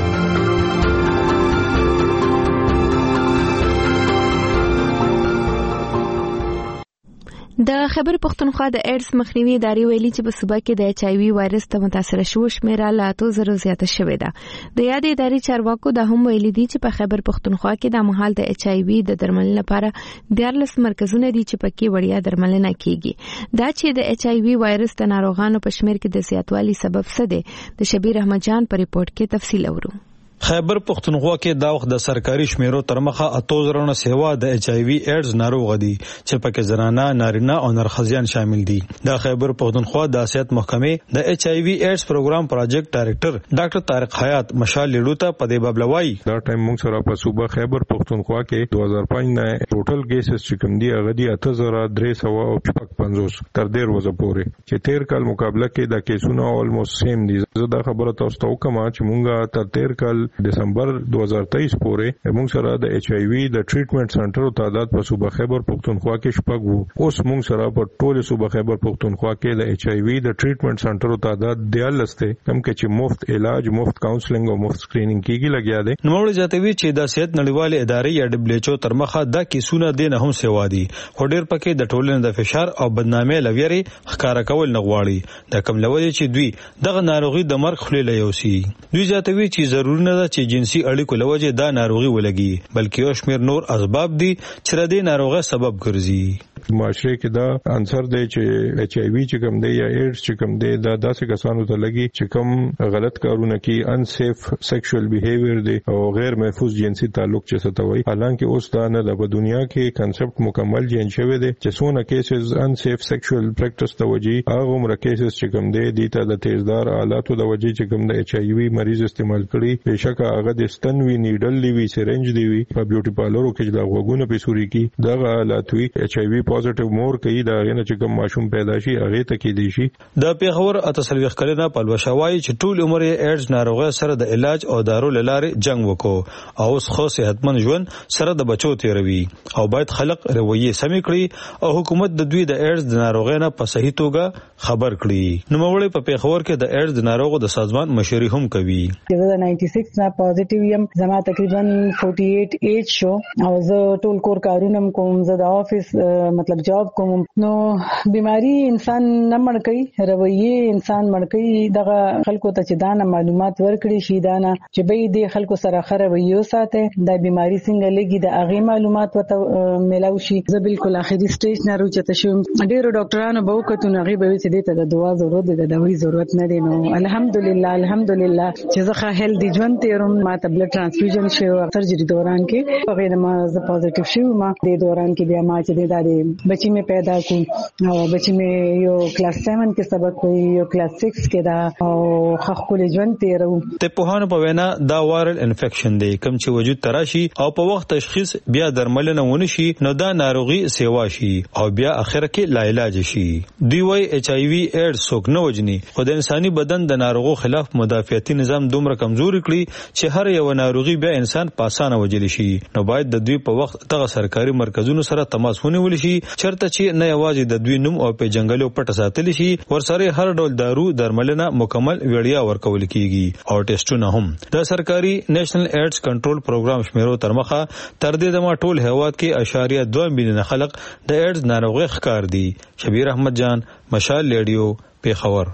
د خیبر پختونخوا د ایډز مخنیوي ادارې ویلي چې په صوبه کې د ایچ آی وي وایرس ته متاثر شوو شمیره لا اتو زره زیاته شوې ده. د یادې ادارې چارواکو دا هم ویلي دي چې په خیبر پختونخوا کې د مهال د ایچ آی وي د درملنې لپاره دیارلس مرکزونه دي چې پکې وړیا درملنه کیږي. دا چې د ایچ آی وي وایرس د ناروغانو په شمیر کې د زیاتوالي سبب څه دی د شبیر احمد جان په ریپورت کې تفصیل اورو. خیبر پختونخوا کې دا وخت د سرکاري شمیرو تر مخه اتو زرونه سیوا د ایچ آی وي ایډز ناروغ دي چې پکې زنانه نارینه او نرخزیان شامل دي. د خیبر پختونخوا د صحت محکمې د ایچ آی وي ایډز پروګرام پروجیکټ ډایریکټر ډاکټر طارق حیات مشال لیډو ته په دې باب لوي. دا ټایم موږ سره په صوبه خیبر پختونخوا کې دو هزار پنځه نه ټوټل کیسز چې کوم دي هغه دي اته زره درې سوه او شپږ پنځوس تر ډیر وځه پورې چې تیر کال مقابله کې د کیسونو اولموست سیم دي. زه دا خبره تاسو ته کوم چې موږ تر تیر کال دسمبر دو هزار تیئیس پورې موږ سره د ایچ آی وي د ټریټمنټ سنټرو تعداد په صوبه خیبر پختونخوا کې شپږ وو. اوس موږ سره په ټول صوبه خیبر پختونخوا کې د ایچ آی وي د ټریټمنټ سنټرو تعداد دیارلس دی کوم کې چې مفت علاج مفت کاونسلینګ او مفت سکرینینګ کیږي لګیا دی. نوموړي ځاتوي چې د صحت نړیوالې ادارې یا ډبلیو ایچ او تر مخه دا کیسونه دي نه هم سیوا دي خو ډیر پکې د ټولنې د فشار او بدنامۍ لویري ښکارا کول نه غواړي. د کوم لوي چې دوی دغه ناروغي د مرګ خلیل یوسي. دوی ځاتوي چې ضروري نه ده چې جنسي اړیکو لوجه دا ناروغي ولګي بلکې یو شمیر نور اسباب دي چې د دې ناروغي سبب ګرځي. معاشره کې دا عنصر دی چې ایچ آی وي چې کوم دی یا ایډز چې کوم دی دا داسې کسانو ته لګي چې کوم غلط کارونه کوي ان سیف سیکشوال بیهیویر دی او غیر محفوظ جنسي تعلق چې ستوي. حالانکه اوس دا نه د دنیا کې کنسپټ مکمل چینج شوی دی چې څونه کیسز ان سیف سیکشوال پریکټس ته وجي هغه عمر کیسز چې کوم دی د ته د تیزدار آلاتو د وجي چې کوم د ایچ آی وي مریض استعمال کړي بهشکه هغه د ستن وی نیډل دی سرنج دی وی په بیوټي پارلرو کې د غوګونو په سوري کې دغه آلات وی ایچ آی وي پوزټیو مور کوي دا غنه چې کوم ماشوم پیدا شي هغه ته کې دی شي. د پیښور اتسلويخ کلنه په لوشوي چې ټول عمر یې ایډز ناروغي سره د علاج او دارو لاره جنگ وکړو او اوس خو صحتمند ژوند سره د بچو تیروي او باید خلق رویه سمې کړي او حکومت د دوی د ایډز د ناروغي نه په صحیح توګه خبر کړي. نو موږ په پیښور کې د ایډز د ناروغو د سازمان مشورې هم کوي. زه نننۍ سکس نه پوزټیو یم زما تقریبا अड़तालीस ایج شو او زه ټول کور کارونه کوم زه د افیس مطلب جاب کوم. نو بیماری انسان نه مړ کوي رویه انسان مړ کوي. دغه خلکو ته چې دانه معلومات ورکړي شي دانه چې به دې خلکو سره خرویو ساته د بیماری څنګه لګي د هغه معلومات وته ملاوي شي. زه بالکل اخري سټیج نه روچته شوم. ډیرو ډاکټرانو به وکړو نه غي به چې دې ته د دوا ضرورت ده د دوی ضرورت نه دی. نو الحمدلله الحمدلله چې زه ښه هیلدي ژوند تیروم. ما ته بلډ ترانسفیوژن شو سرجری دوران کې هغه ما زه پوزټیو شوم. ما د دوران کې بیا ما چې د بچی مې پیدا کو او بچی مې یو کلاس سات کې سبق کوي یو کلاس شش کې دا او خخول ژوند تیرو. ته په هانو په وینا دا وایرل انفیکشن دی کوم چې وجود تراشي او په وخت تشخیص بیا درملنه ونه شي نو دا ناروغي سیوا شي او بیا اخر کې لا علاج شي. دی وای ایچ آی وی ایډز څوک نه وجني خو د انساني بدن د ناروغو خلاف مدافعتي نظام دومره کمزوري کړی چې هر یو ناروغي بیا انسان په اسانه وجلی شي. نو باید د دوی په وخت دغه سرکاري مرکزونو سره تماس ونیول شي چرته چې نه یوازې د دوی نوم او په جنگلو پټ ساتل شي ورسره هر ډول دارو درملنه مکمل وړیا ورکول کیږي او ټیسټونه هم. د سرکاري نېشنل ایډز کنټرول پروګرام شمیرو تر مخه تر دې د ما ټول هیواد کې اشاریه دوه میلیونه خلک د ایډز ناروغي ښکار دي. شبیر احمد جان مشال ریډیو پیښور.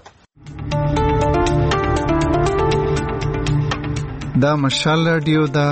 دا مشال ریډیو دا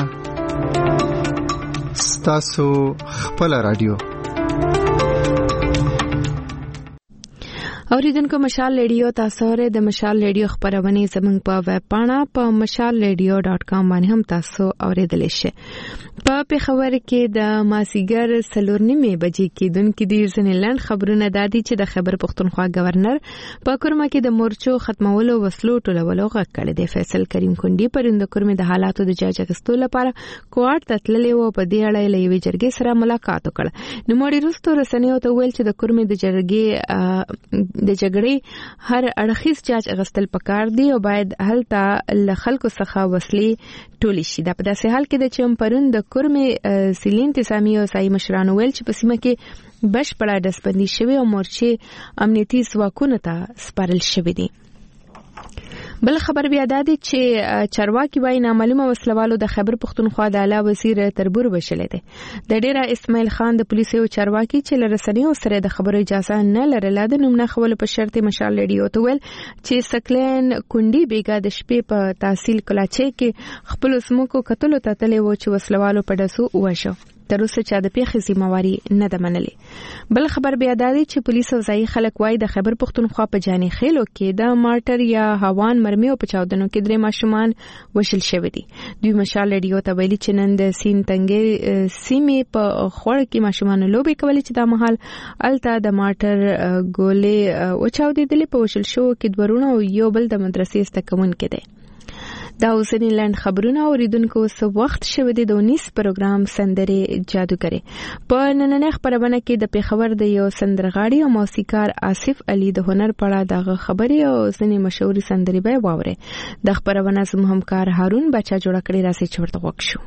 ستاسو خپل ریډیو. اوریدونکو مشال ریډیو تاسو لري د مشال ریډیو خبرونه زموږ په ویب پاڼه په مشال ریډیو ډاٹ کام باندې هم تاسو اوریدلی شئ. په پیښور کې د ماسیګر څلور نیمې بجې کې دونکو د ځینې لنډ خبرونه دادي چې د خیبر پښتونخوا گورنر په کورما کې د مورچو ختمولو وسلو ټولولو غږ کړی دی. فیصل کریم کندي پرند کورمه د حالاتو د جاج اخیستلو لپاره کوارټ ته تللی و. په دې اړه یې یوې جرګې سره ملاقات وکړ. نو مړي وروسته رسنیو ته ویل چې د کورمه د جرګې د جګړې هر اړخیز جاج اغستل پکار دی او باید هلته له خلکو څخه وسلې ټولې شي. دا په داسې حال کې د چم پرون د کورمې سیلین تسامی او سای مشرانو ویل چې په سیمه کې بشپړه ډسبندي شوی او مورچې امنیتي ځواکونو ته سپارل شوی دي. بل خبر بیا دادی چې چارواکي وايي نامعلومه وسلوالو د خیبر پښتونخوا د اعلی وزیر تربور بشلې ده. د ډیره اسماعیل خان د پولیسو چارواکي چې لرسنیو سره د خبرو اجازه نه لرله د نوم نه خول په شرط مشال ریډیو ته ویل چې سکلین کندي بیګا د شپې په تحصیل کلاچې کې خپل سموکو کتلو ته تللی و چې وسلوالو په دسو وشو. تر اوسه چا د پیښې ذمہواری نه ده منلې. بل خبر بیا دادی چې پولیس او ځایي خلک وايي د خیبر پښتونخوا په جاني خېلو کې د مارټر یا هوان مرمي او په چاودنو کې درې ماشومان وشل شوی دي. دوی مشال ریډیو ته ویلي چې نن د سین تنګې سیمې په خوړ کې ماشومان لوبي کولې چې د محل الته د مارټر ګولې او چاودېدلې په وشل شو کې دورونه او یو بل د مدرسې استکمون کې دي. دا اوسنی لاند خبرونه اوریدونکو سو وخت شوه د دونیس پروګرام سندره جادوګری. په نننې خبرونه کې د پیښور د یو سندرغاړي او موسیقار آصف علي د هنر پړه دغه خبري او ځنې مشهوري سندري به واوري. د خبرونه زموږ همکار هارون بچا جوړ کړی راسي چورته وښو.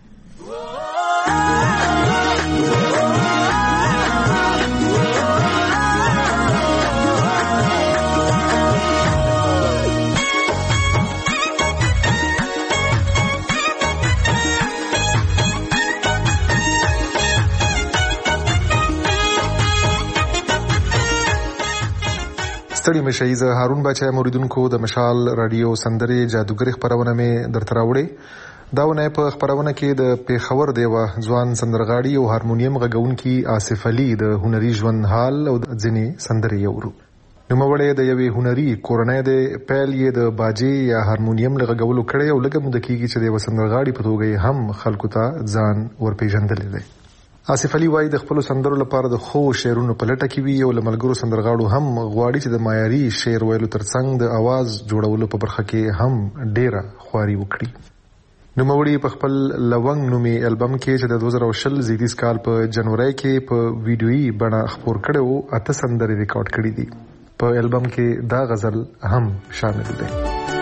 ستړي مشه زه هارون بچا موریدونکو د مشال رادیو سندري جادوګری خبرونه مې درته راوړې. داونه په خبرونه کې د پیښور دیوه ځوان سندرغاړي او هارمونیم غږونکي آصف علي د هنري ژوند حال او ځینې سندري یورو. نوموړی د یوې هنري کورنۍ د پیل یې د باجې یا هارمونیم لغږولو کړي او لږه مده کېږي چې د سندرغاړي په توګه هم خلکو ته ځان ورپېژندلی دی. آصف علي وايي د خپل سندرو لپاره د خو شعرونو په لټه کې وي او لملګرو سندرغاړو هم غواړي چې د معیاري شعر ویلو ترڅنګ د आवाज جوړولو په برخه کې هم ډیره خواري وکړي. نوموړي په خپل لونګ نومي البم کې چې د دوه زره شل زیږدیز کال په جنوري کې په ویډیويي بڼه خپور کړو اته سندرې ریکارډ کړې دي. په البم کې دا غزل هم شامل دی.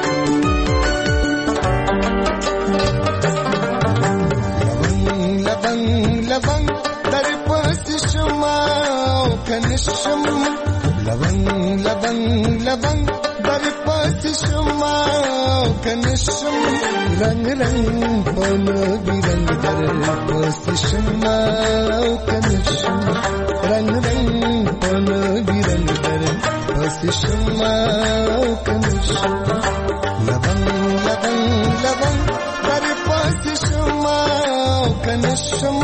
کنشم لبن لبن لبن در پاس شما کنشم رنگ رنگ پن بیرنگ در پاس شما کنشم رنگ رنگ پن بیرنگ در پاس شما کنشم لبن لبن لبن در پاس شما کنشم.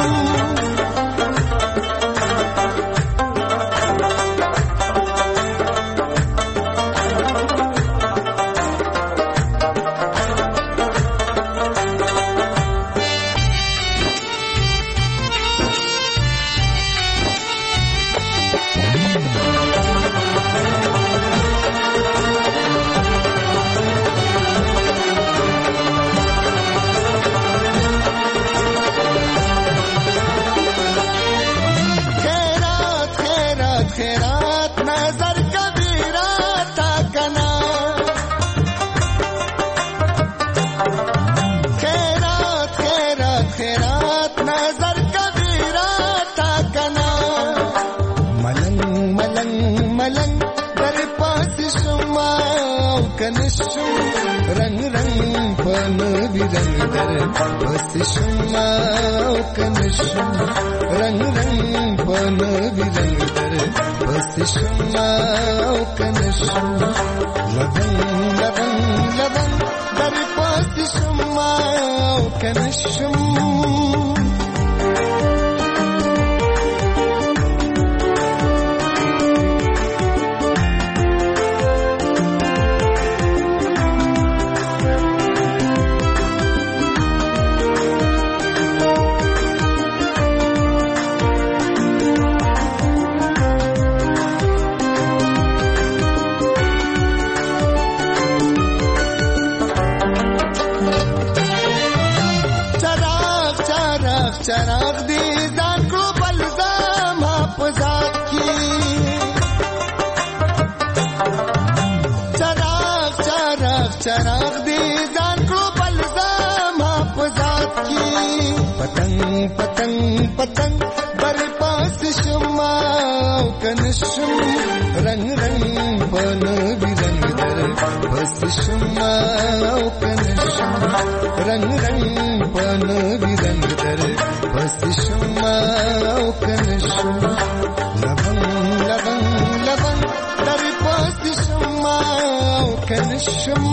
रंग रंग पन बिरंग दर बस शुमा कनशुम रंग रंग पन बिरंग दर बस शुमा कनशुम लगन लगन लगन दर बस शुमा कनशुम. پتنګ پتنګ در پاس شما کنشم رنگ رنگ پن رنگ در پاس شما کنشم رنگ رنگ پن رنگ در پاس شما کنشم لبنگ لبنگ لبنگ در پاس شما کنشم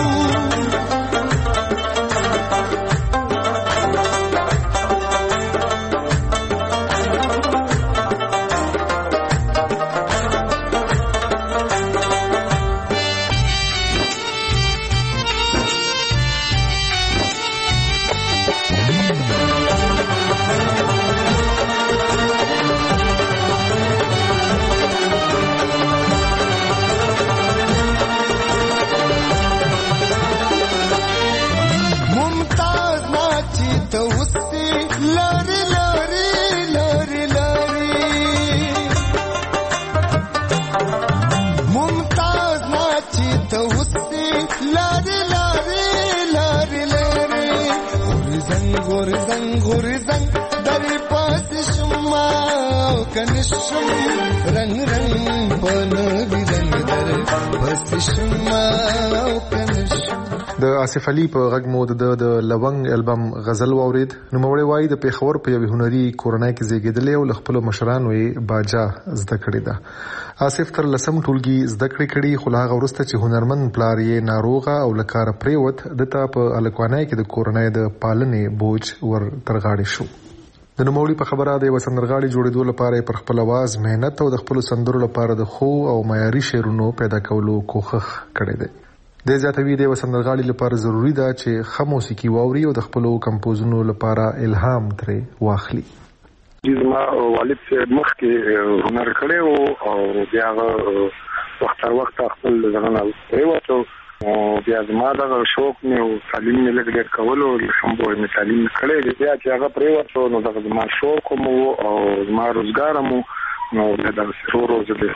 رنگ رنگ پن رنگ در پس شما کنشم. د آصف علي په غږ مو د د لونګ البم غزل واورید. نو موړی وای د پیښور په یو هنري کورنۍ کې زیږیدلی او خپل مشرانو یې باجا زده کړې ده. آصف تر لسم ټولګي زده کړې کړي خو هغه وروسته چې هنرمند پلار یې ناروغه او لکاره پریوت دته په الکوانای کې د کورنۍ د پالنې بوج ور ترغاړي شو. د نوموړي په خبره د وسندرغاړي جوړېدو لپاره پر خپل आवाज مهنت او د خپل سندرو لپاره د خو او معیاري شعرونو پیدا کولو کوښښ کړی دی. د ځاتوي د وسندرغاړي لپاره ضروری ده چې ښه موسیقي واوري او د خپل کمپوزونو لپاره الهام ترې واخلي. زما والد صاحب مخکې هنر کړی او بیا وخت تر وخت خپل ځان پریوتو او بیا زما دا شوق مې او تعلیم مې لږ ډېر کولو هم به مې تعلیم کړی بیا چې هغه پریوتو نو دا زما شوق مو او زما روزګار مو نو دا ضرورو زه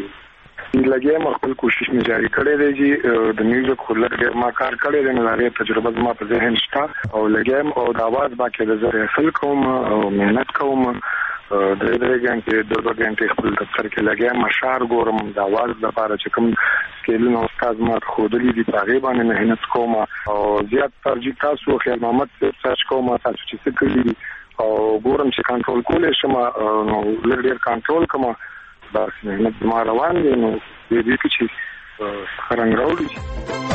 لګیم خپل کوشش مې جاری کړی دی چې د میوزیک خلک ډېر ما کار کړی دی نو هغه تجربه زما په ذهن شته او لګیم او د आवाज باندې د زړه اصل کوم او مهنت کوم د دې غنټې د دوه غنټې خپل دفتر کې لګیم مشار ګورم د आवाज لپاره چې کوم سکیلونه استاد ما خودلی دي په غیبه باندې مهنت کوم او زیات ترجیح تاسو خیر محمد صاحب سرچ کوم تاسو چې څه کوي او ګورم چې کنټرول کولې شم نو لږ ډېر کنټرول کوم بس مهنت ما روان دي نو دې کې چې څنګه راوړي.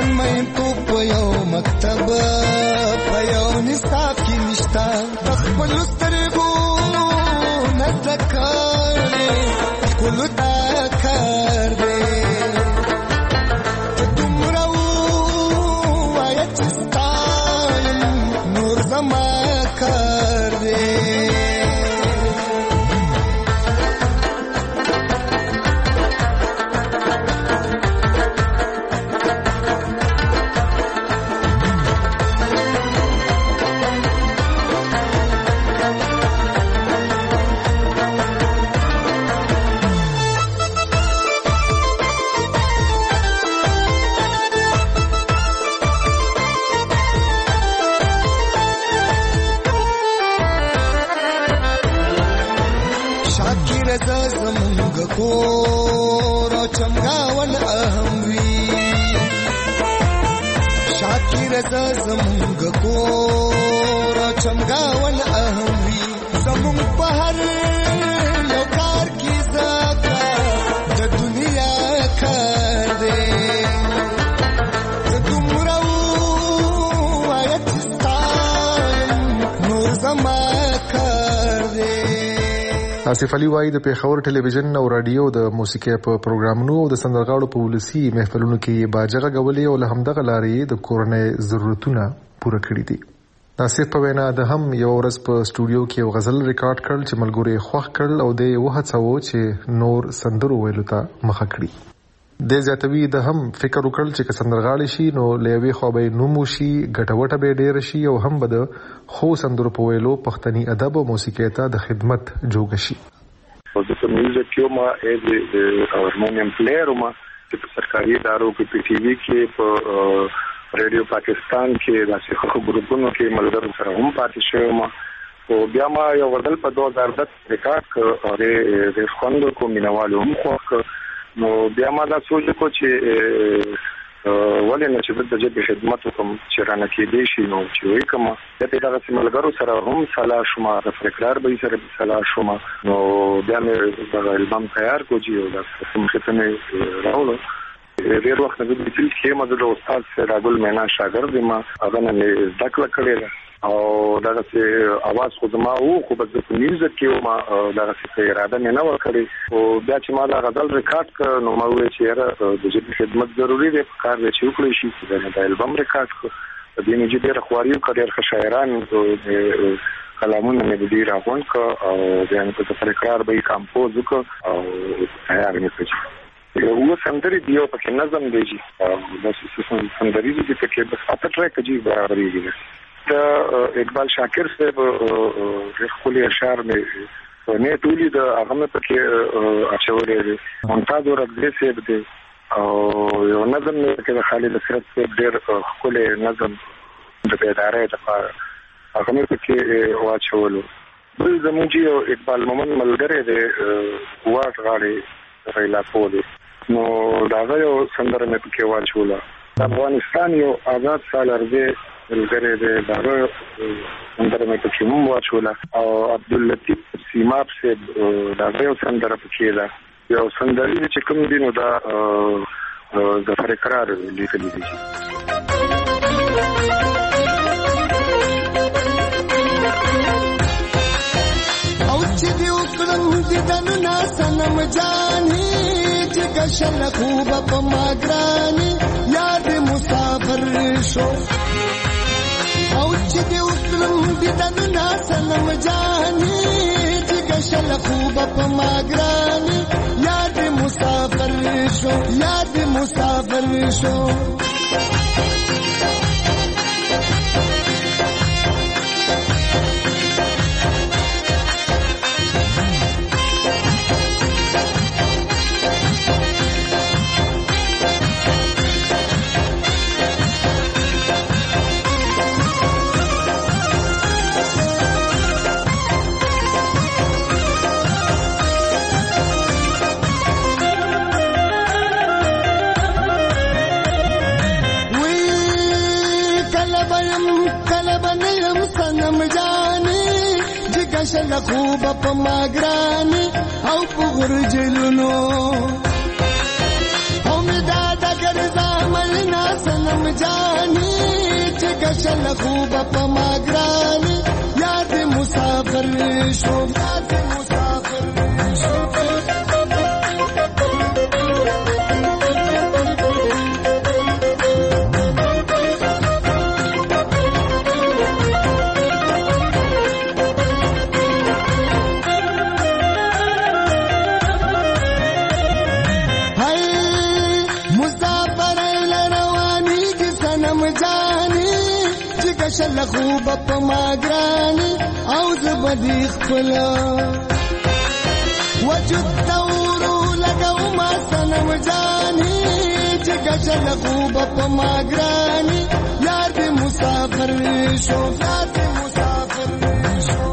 ځان مې تو په یو مکتب په یو نصاب کې نشتا د خپل سترګو نذکر کول دا کار دی ته دومره وایه چې ستایم نور زما کار دی کور او چمګاون اهم وی شاکر ز زمونږ کور او چمګاون اهم وی زمونږ په هر یو کار کې زکا د دنیا کار دی د دومره وایه چې ستایم نور زما کار دی. آصف علي وایي د پیښور ټلویزیون او رادیو د موسیقي په پروګرامونو او د سندرغاړو په ولسی محفلونو کې باجغه غولې او له همدغه لارې د کورنۍ ضرورتونه پوره کړې دي. آصف په وینا د هم یو ورځ په سټوډیو کې یو غزل ریکارډ کړل چې ملګری خوښ کړل او د وهڅاوه چې نور سندرو ویلو ته مخه کړي. د زیاتوي د هم فکر وکړل چې سندرغاړي شي نو لوي خو به نومو شي ګټوټه به ډیر شي او هم به د خو سندرو په ویلو پښتني ادب او موسیقي ته د خدمت جوړ شي. او د میوزیک یو ما از هارمونیم پلیئر ما په سرکاري ادارو کې په ټي وي کې په ریډیو پاکستان کې داسې خو ګروپونو کې ملګرو سره هم پاتې شوم. او بیا ما یو ودل په دوه هزار دس ریکارډ ک او د خوندو کو مینوالو هم خو نو بیا ما دا سوچ کو چې ولې نه چې د دې خدمت کوم چې رانه کې دی شي نو چې وي کوم د دې دغه ملګرو سره هم صلاح شوما د فکرار به سره صلاح شوما نو بیا مې د البم تیار کوجی او د کوم ختمه راولو ډېر وخت نه د دې کې ما د استاد سره ګل مینا شاګرد ما هغه نه ذکر کړی او دغه چې आवाज خو ما وو خو بس د میوزیک کې ما دغه چې اراده نه نه وکړي او بیا چې ما دا غزل ریکارډ کړ نو ما وې چې د دې خدمت ضروری دی په کار چې وکړي شي د البم ریکارډ کړ د دې نه چې ډېر خواريو کړي شاعران کلامونه مې دې راغون ک او بیا په تفکر به کمپوز وک او تیار مې کړ یو سندري دیو په نظم دیږي د سندري دې په کې بس اته ټریک جی برابرېږي د اقبال شاکر صاحب خپل اشعار مې نه ټولي د هغه په کې اچولې ممتاز ورغلې صاحب دې او یو نظم مې کې د خالد اسرت صاحب ډېر خپل نظم د ادارې د هغه مې په کې واچولو بل زموږ یو اقبال مومن ملګری دی واټ غاړي ریلا پولی نو دا یو سندره مې په کې واچوله افغانستان یو آزاد سالارځي ملګری دی دا سندره مې په کې مو واچوله او عبداللطیف سیماب صاحب دا یو سندره په کې ده یو سندري چې کوم دی نو دا ظفر اقرار لیکلی دی او چې دی وکړم دې دنو ناسنم جاني چې کښل خوب په ماګراني یاد مسافر شو او چې دی وکړم دې دنو ناسنم جاني چې کښل خوب په ماګراني یاد مسافر شو یاد مسافر شو شل خوب په ماګراني او په غرجلونو او مې دا د ګرځا ملنا سنم خوب په ماګرانی یاد مسافر شو یاد مسافر شو شل خوب په ماګرانی او زبدي خپل وجود دورو لګاو ما سنم جاني چې شل خوب په ماګرانی یاد مسافر شو یاد مسافر شو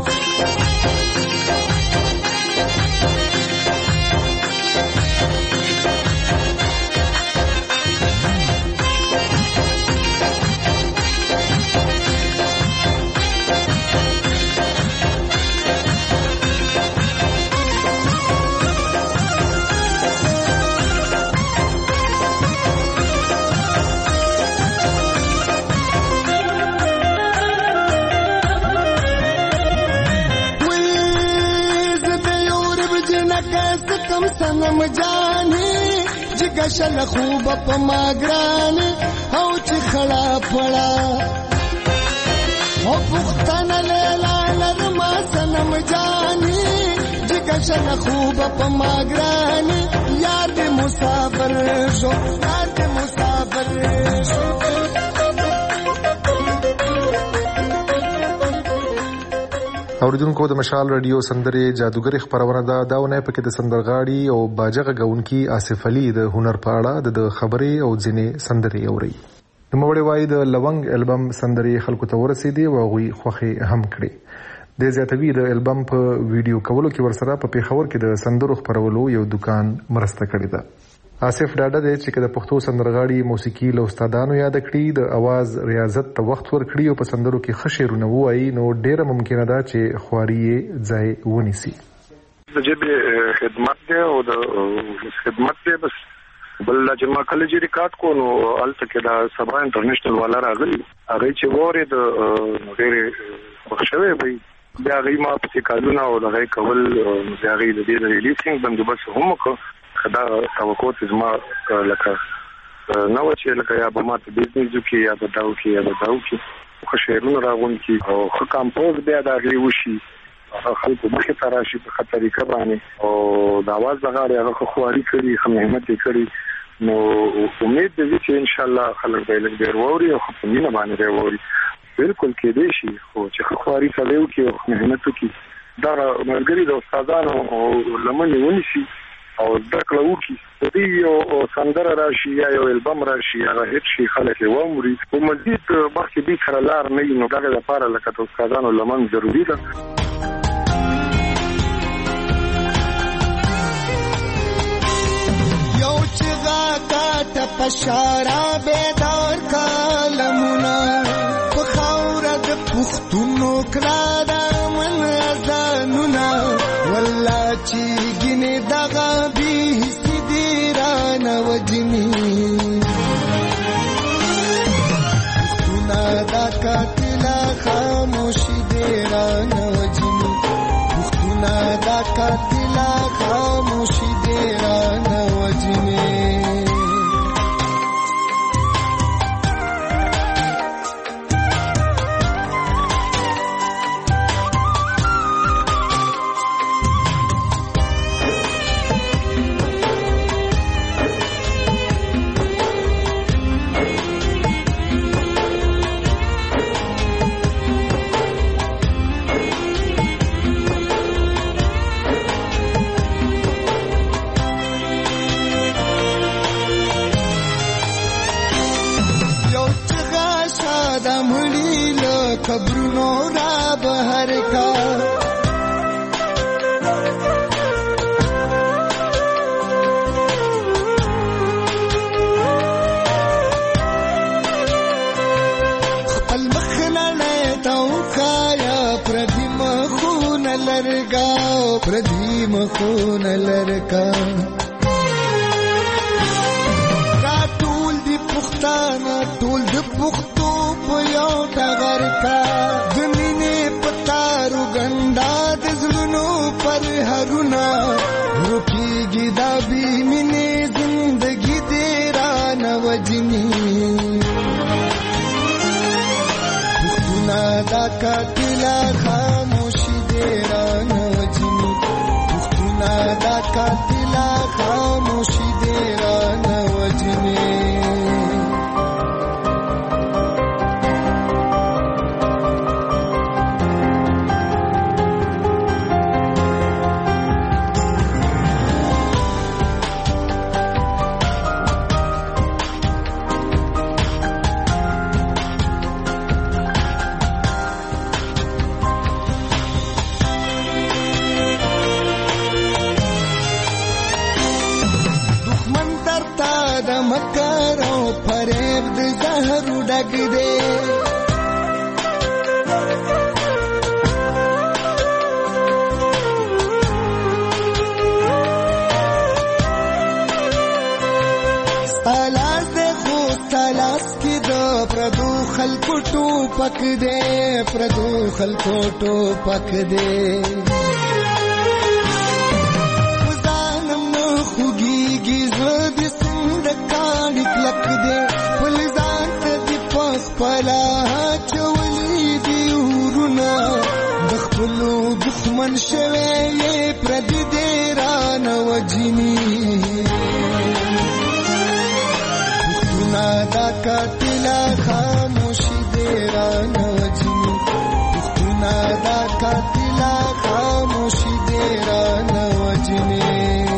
سنم جاني جګه شل خوب په ماګرانی او چې خړا پړا او پختانه لیلا لرما سنم جاني جګه شل خوب په ماګرانی یاد مسافر شو یاد مسافر شو اوریدونکو د مشال رادیو سندري جادوګری خبرونه دا داونه پکې د سندرغاړي او باجغه غونکی آصف علي د هنر په اړه د خبري او ځینې سندري اوري. د موړې وای د لونګ البم سندري خلکو ته ورسېدي او غوي خوخي هم کړي. د زیاتوی د البم په ویډیو کولو کې ورسره په پیښور کې د سندرو خبرولو یو دکان مرسته کړې ده. آصف ډاډه دی چې د پښتو سندرغاړي موسیقي له استادانو یاد کړي د आवाज ریاضت ته وخت ورکړي او په سندرو کې خشيرونه وایي نو ډیره ممکنه ده چې خواري ځای ونیسي. د جبه خدمت دی او د خدمت دی بس بل چې ما کله چې ریکارډ کو نو الته کې دا سبا انټرنیشنل والا راغلی هغه چې وره د ډېر بخښوي به بیا غي ما په کالونه او دغه کول بیا غي د دې ریلیسینګ بندوبست هم کو خدا توقع زما لکه نو چې لکه یا به ماته بزنس کې یا به داو کې یا به داو کې خو شعرونه راغون کې او خو کمپوز بیا دا غي وشي خلکو مخه تراشي په خطرې کبانه او د आवाज دغه هغه خواري کړي خو مهمت یې کړي نو امید دې چې ان شاء الله خلک به لږ ډیر ووري او خو مینه باندې ووري بالکل کې دې شي خو چې خواري کوي او مهمت کوي دا مرګري د استادانو او لمنې ونیسي او دکړه وکي د دې او سندره راشي یا یو البم راشي هغه هیڅ شي خلک و عمرې او مزید باقي دې سره لار نه نو دغه لپاره لکه د استادانو لمن ضروري ده. یو چې غاټه پشارا بیدار کالمونه په خاور د پښتونو کړه د من ازانونه والله چې ګینه دغه به سیدران وجنی پښتونه دا قاتل خاموشي دیران وجنی پښتونه دا قاتل خاموشي دیران وجنی خبرونو را بهر کا خپل مخنا نه تاو کایا پردی مخون لرګا پردی مخون لرګا را ټول دی پخت پښتانه ټول د پښتو په یو ټغر کا د مینې پتارو ګندا د زړونو پر هرونه روکیږي دا بی مینې زندگی دې را نه وجني پښتونه دا قاتله خاموشي دې را نه وجني پښتونه دا قاتله خاموشي دې را نه وجني پک دے پردو خلکو ټو پک دے ځانم نو خوږیږي زړه دې څنګه کاڼي کلک دے خپل ځان ته دې پخپله اچولي دي ورونه د خپلو دښمن شوی یې پردي دې رانه وجني پښتونه دا قاتله خاموشي رانه وجني پښتونه دا قاتله خاموشي دې رانه وجني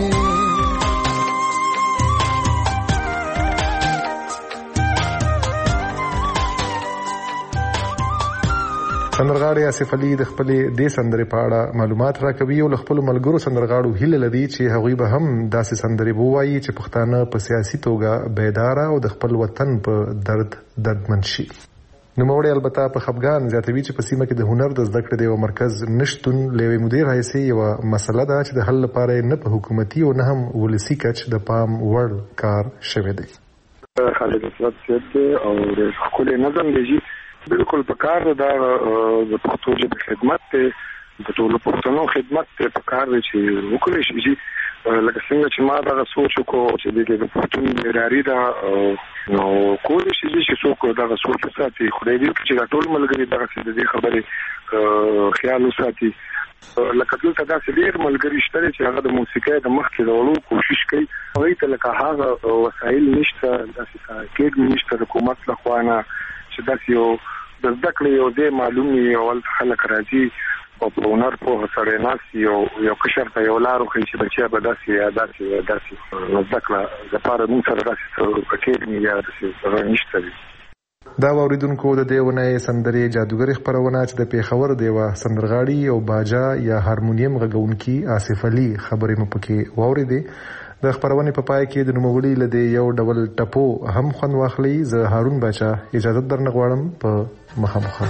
سندرغاړي آصف علي د خپلې دې سندرې په اړه معلومات راکوي او خپل ملګرو سندرغاړو هیله لري چې هغوی به هم داسې سندرې ووایي چې پښتانه په سیاسي توګه بیداره او د خپل وطن په درد دردمن شي. نوموړی البته په خپګان زیاتوي چې په سیمه کې د هنر د زده کړې د یو مرکز نشتون له یوې مدیر حیثیت یوه مسله ده چې د حل لپاره نه په حکومتي او نه هم ولسي کچ د پام وړ کار شوی دی. خالد اسرت سید او د ښکلي نظم دی بالکل په کار د د پښتو ژبې خدمت ته د ټولو پښتنو خدمت ته په کار دی چې وکړي شي لکه څنګه چې ما دا سوچ وکړو چې د پښتون بیداري ده نو کولی شي چې څوک دا سوچ وساتي خدای دې چې ټول ملګري دغه څه د خبرې خیال وساتي لکه دلته داسې ډېر ملګري شته چې هغه د موسیقۍ د مخکې د وړو کوشش کوي هغوی ته لکه هغه وسایل نشته داسې ساکېږ نشته د حکومت لخوا نه چې داسې یو د زده کړې یو ځای معلوم وي او هلته خلک راځي او په هنر پوهه سړی ناست یو یو کشر ته یو لار وښیي چې بچیا به داسې یا داسې یا داسې نو زده کړه دپاره موږ سره داسې څه اکیډمي یا داسې هغه نشته وي. دا واوریدونکو د دې اونۍ سندرې جادوګرې خپرونه چې د پیښور د یوه سندرغاړي او باجا یا هارمونیم غږونکي آصف علي خبرې مو پکې واورېدې. د خپرونې په پای کې د نوموړي له دې یو ډول ټپو هم خوند واخلئ. زه هارون باچا اجازه درنه غواړم په مخامخه.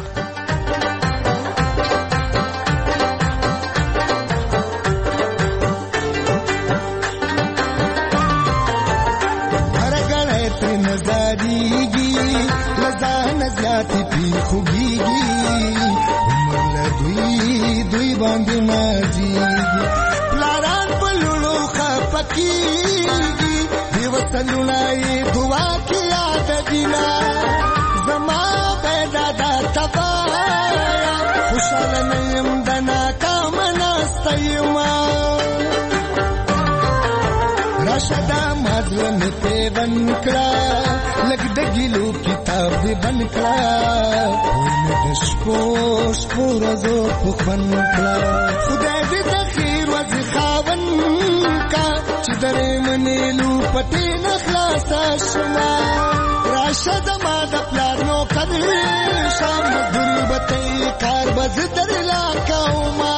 راشدا مازل می پیون کړه لګ د ګلو کتاب دی بن کړه ونه د شپو شپو ورځو په خون کړه خدای دې د خیر وځ خاون کا چې درې منې لو پټې نه خلاص شما راشدا ما د پلار نو کړي شام مزدوري بته کار بز در لا کوما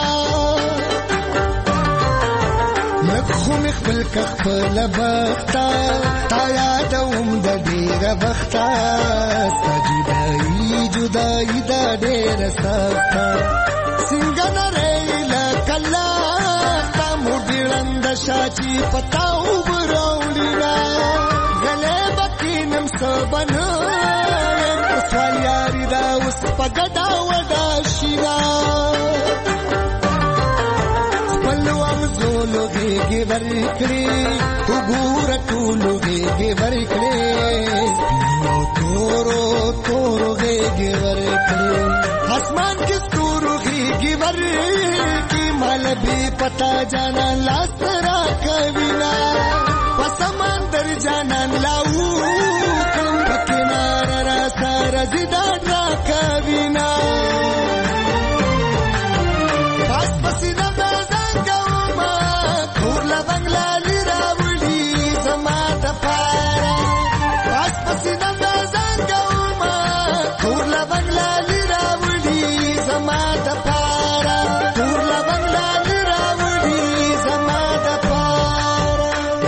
خو مخبل کخپل بختا تا یادوم د ډیر بختا سجدای جدای د ډیر سختا څنګه نریلا کلا تا مودلند شاچی پتاو براولینا غلې بکینم سو بنا سوال یاری دا اوس پګدا ودا شینا خپلوام زولوږي ورکړي تو ګور ټولوږي ورکړي تورو توروږي ورکړي اسمان کې ستوروږي ورکړي مال به پتا جانا لاس را کوینا پسمندر جانان لاو کم پکنار را سار زیدان را کوینا پاس پسینا بیزان گوما کورلا بنگلا لی راولی زما دپارا پاس پسینا بیزان گوما کورلا بنگلا لی راولی زما دپارا کورلا بنگلا لی راولی زما دپارا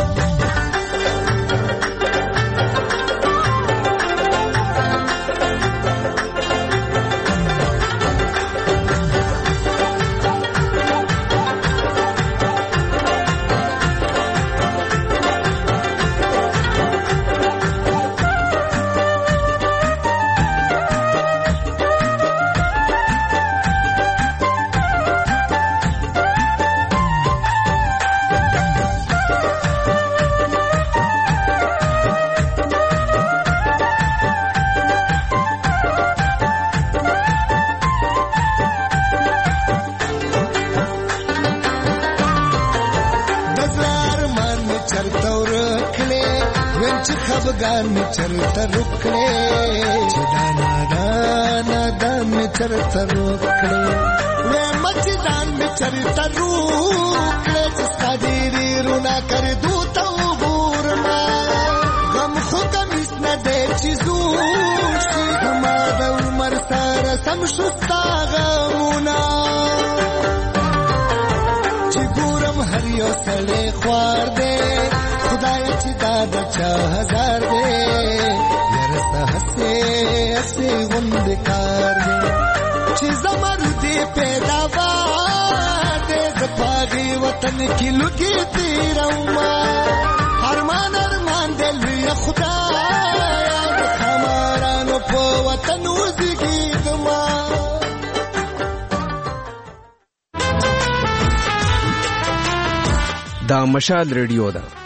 خفګان می چرته رکړې چې دانا دانا دان می چرته رکړې وې مچ دان می چرته رکړې چې ستاديري رونا کړ دوته وګورما غم خو کمیس نه دې چې زوشي ما د عمر سره سم شستا غمونا چې ګورم هر یو سړی خوار دې خدای چې دا د چا هزار دې یرسته هسه هسه غوند کار دې چې زمر دې پیداوار دې زپاغي وطن کې لګي تیروما ارمان ارمان دې لوی خدایا د خمارانو په وطن وزګي دما دا مشال ریډیو ده